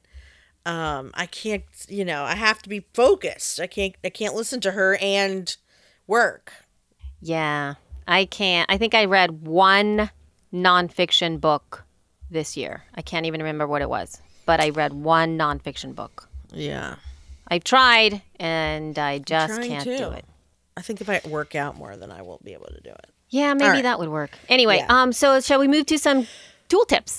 I can't, I have to be focused. I can't listen to her and work. Yeah, I can't. I think I read one nonfiction book this year. I can't even remember what it was, but I read one nonfiction book. Yeah. I've tried and I just can't do it. I think if I work out more, then I will be able to do it. Yeah, maybe that would work. Anyway, so shall we move to some tool tips?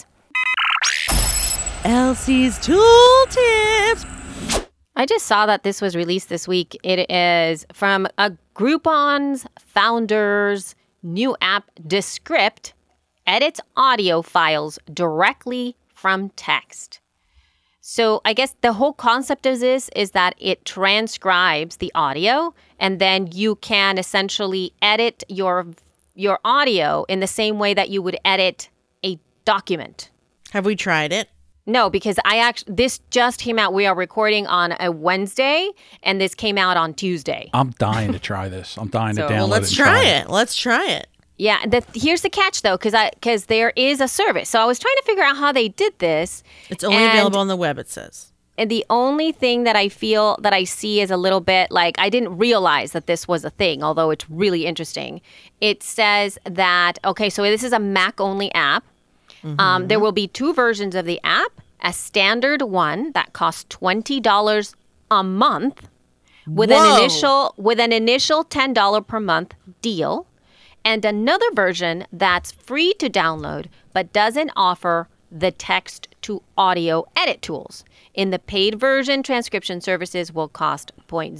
Elsie's Tool Tips. I just saw that this was released this week. It is from a Groupon's founder's new app, Descript, edits audio files directly from text. So I guess the whole concept of this is that it transcribes the audio, and then you can essentially edit your audio in the same way that you would edit a document. Have we tried it? No, because this just came out. We are recording on a Wednesday, and this came out on Tuesday. I'm dying to try this. I'm dying to download it. Well, let's try it. Let's try it. Yeah, here's the catch, though, because there is a service. So I was trying to figure out how they did this. It's only available on the web, it says. And the only thing that I feel that I see is a little bit like I didn't realize that this was a thing, although it's really interesting. It says that, okay, so this is a Mac-only app. Mm-hmm. There will be 2 versions of the app, a standard one that costs $20 a month with an initial $10 per month deal, and another version that's free to download but doesn't offer the text to audio edit tools. In the paid version, transcription services will cost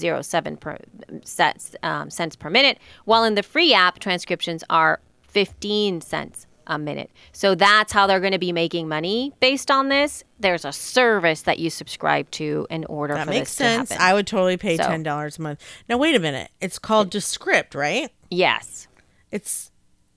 0.07 cents per minute, while in the free app, transcriptions are 15 cents a minute. So that's how they're going to be making money based on this. There's a service that you subscribe to in order for this to happen. That makes sense. I would totally pay $10 a month. Now, wait a minute. It's called Descript, right? Yes. It's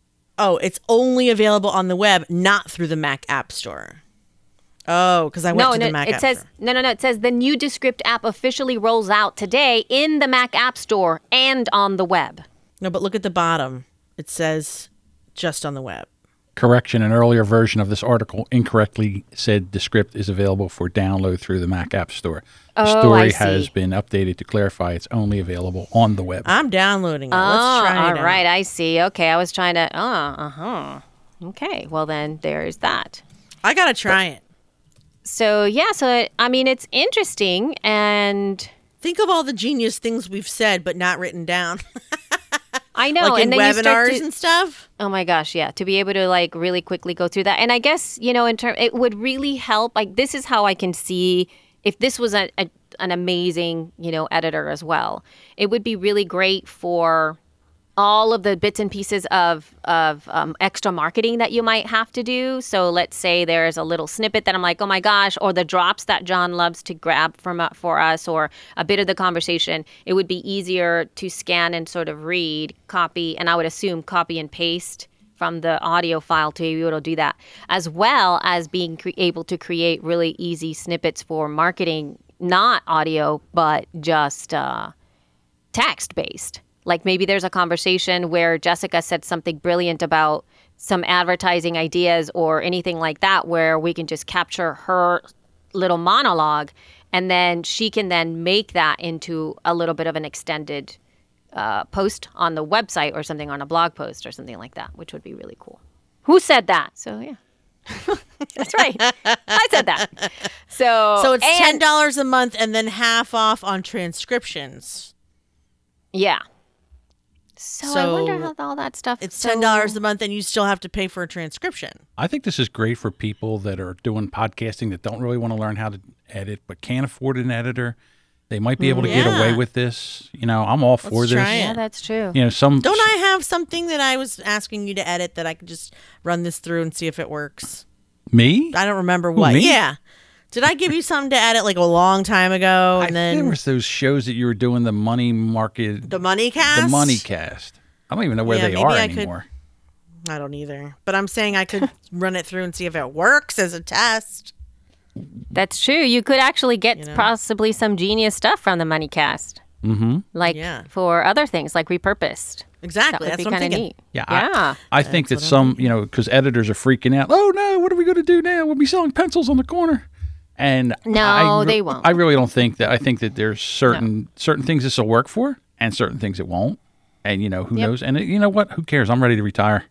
only available on the web, not through the Mac App Store. Oh, because I went to the Mac App Store. No. It says the new Descript app officially rolls out today in the Mac App Store and on the web. No, but look at the bottom. It says just on the web. Correction, an earlier version of this article incorrectly said Descript is available for download through the Mac App Store. The story has been updated to clarify it's only available on the web. I'm downloading it. Let's try it out. All right, I see. Okay, I was trying to... Okay, well then there's that. I got to try it. So, it's interesting and... Think of all the genius things we've said but not written down. I know. Like in and then webinars and stuff. Oh my gosh, yeah. To be able to like really quickly go through that. And I guess, it would really help. Like this is how I can see if this was an amazing, editor as well. It would be really great for all of the bits and pieces of extra marketing that you might have to do. So let's say there's a little snippet that I'm like, oh my gosh, or the drops that John loves to grab for us, or a bit of the conversation. It would be easier to scan and sort of read, copy, and I would assume copy and paste from the audio file to be able to do that, as well as being able to create really easy snippets for marketing, not audio, but just text-based. Like maybe there's a conversation where Jessica said something brilliant about some advertising ideas or anything like that, where we can just capture her little monologue, and then she can then make that into a little bit of an extended post on the website or something, on a blog post or something like that, which would be really cool. Who said that? So, yeah. That's right. I said that. So it's $10 a month and then half off on transcriptions. Yeah. So I wonder how all that stuff... It's $10 a month and you still have to pay for a transcription. I think this is great for people that are doing podcasting that don't really want to learn how to edit but can't afford an editor. They might be able to get away with this. I'm all for this. Try it. Yeah, that's true. Don't I have something that I was asking you to edit that I could just run this through and see if it works? Me? I don't remember what. Me? Yeah. Did I give you something to edit like a long time ago? And then there was those shows that you were doing, the Money Market. The Money Cast? The Money Cast. I don't even know where they are anymore. I don't either. But I'm saying I could run it through and see if it works as a test. That's true. You could actually get possibly some genius stuff from the Money Cast. Mm-hmm. For other things, like repurposed. Exactly. That would That's be what I'm thinking. neat. Yeah. I think that some, because editors are freaking out. Oh, no, what are we going to do now? We'll be selling pencils on the corner. And no, they won't. I really don't think that. I think that there's certain things this will work for and certain things it won't. And, who knows? And you know what? Who cares? I'm ready to retire.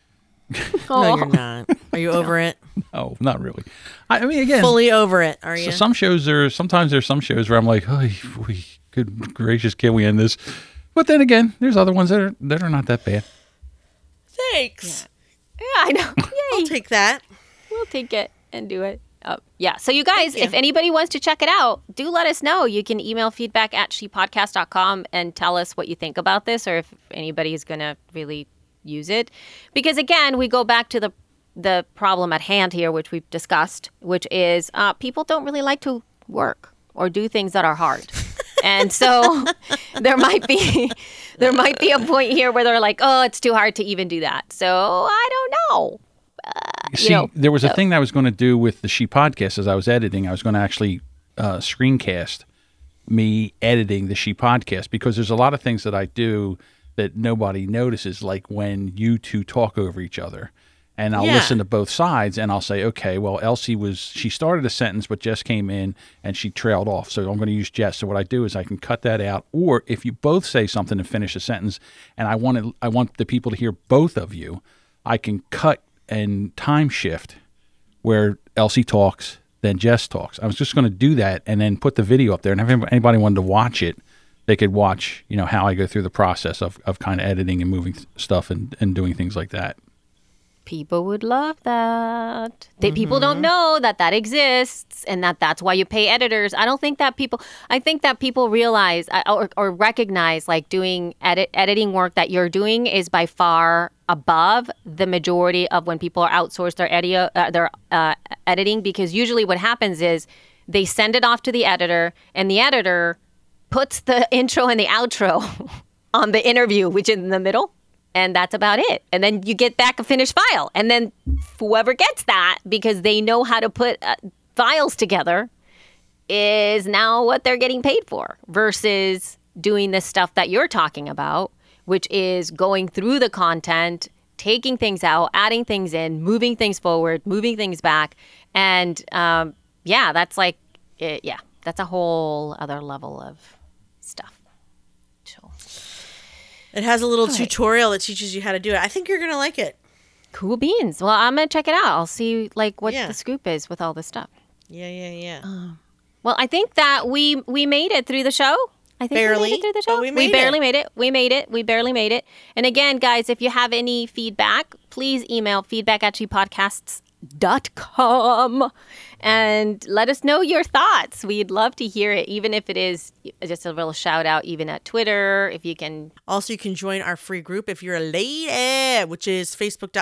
No, you're not. Are you over it? No, not really. I mean, again. Fully over it, are you? So sometimes there's some shows where I'm like, oh, good gracious, can we end this? But then again, there's other ones that are not that bad. Thanks. Yeah, I know. Yay. I'll take that. We'll take it and do it. Yeah. So you guys, if anybody wants to check it out, do let us know. You can email feedback@shepodcast.com and tell us what you think about this, or if anybody is going to really use it. Because again, we go back to the problem at hand here, which we've discussed, which is people don't really like to work or do things that are hard. And so there might be a point here where they're like, oh, it's too hard to even do that. So I don't know. There was a thing that I was going to do with the She Podcast as I was editing. I was going to actually screencast me editing the She Podcast, because there's a lot of things that I do that nobody notices, like when you two talk over each other. And I'll listen to both sides, and I'll say, okay, well, Elsie she started a sentence, but Jess came in, and she trailed off. So I'm going to use Jess. So what I do is I can cut that out. Or if you both say something and finish a sentence, and I want the people to hear both of you, I can cut and time shift where Elsie talks, then Jess talks. I was just going to do that and then put the video up there. And if anybody wanted to watch it, they could watch, how I go through the process of kind of editing and moving stuff and doing things like that. People would love that. People don't know that exists and that's why you pay editors. I think that people realize or recognize like doing editing work that you're doing is by far above the majority of when people are outsourced their editing, because usually what happens is they send it off to the editor and the editor puts the intro and the outro on the interview, which is in the middle. And that's about it. And then you get back a finished file. And then whoever gets that, because they know how to put files together, is now what they're getting paid for. Versus doing this stuff that you're talking about, which is going through the content, taking things out, adding things in, moving things forward, moving things back. And that's like, that's a whole other level of stuff. So. It has a little tutorial that teaches you how to do it. I think you're going to like it. Cool beans. Well, I'm going to check it out. I'll see like what the scoop is with all this stuff. Yeah. Well, I think that we made it through the show. I think barely. We made it through the show. We barely made it. We barely made it. And again, guys, if you have any feedback, please email feedback@shepodcasts.com and let us know your thoughts. We'd love to hear it, even if it is just a real shout out, even at Twitter, if you can. Also, you can join our free group if you're a lady, which is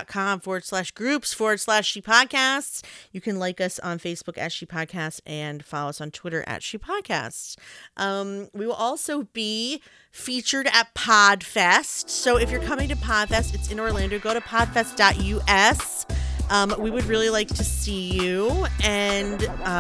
facebook.com/groups/ShePodcasts. You can like us on Facebook at ShePodcasts and follow us on Twitter at ShePodcasts. We will also be featured at Podfest. So if you're coming to Podfest, it's in Orlando, go to podfest.us. We would really like to see you and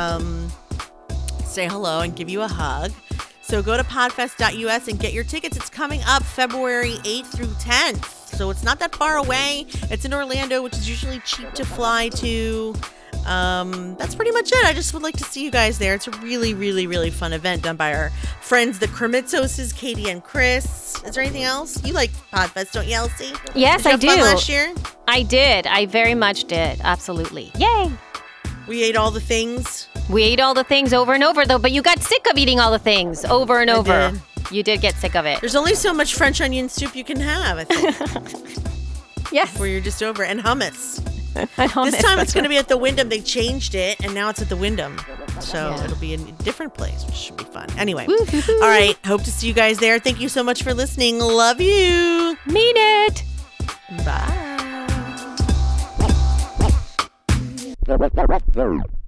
say hello and give you a hug. So go to podfest.us and get your tickets. It's coming up February 8th through 10th. So it's not that far away. It's in Orlando, which is usually cheap to fly to. That's pretty much it. I just would like to see you guys there. It's a really, really, really fun event done by our friends, the Kremitzoses, Katie and Chris. Is there anything else? You like Podfest, don't you, Elsie? Yes, I do. Did you have fun last year? I did. I very much did. Absolutely. Yay. We ate all the things. We ate all the things over and over, though, but you got sick of eating all the things over and over. Did. You did get sick of it. There's only so much French onion soup you can have, I think. Yes. Before you're just over. And hummus. This time it's going to be at the Wyndham. They changed it, and now it's at the Wyndham. So it'll be in a different place, which should be fun. Anyway. All right. Hope to see you guys there. Thank you so much for listening. Love you. Mean it. Bye.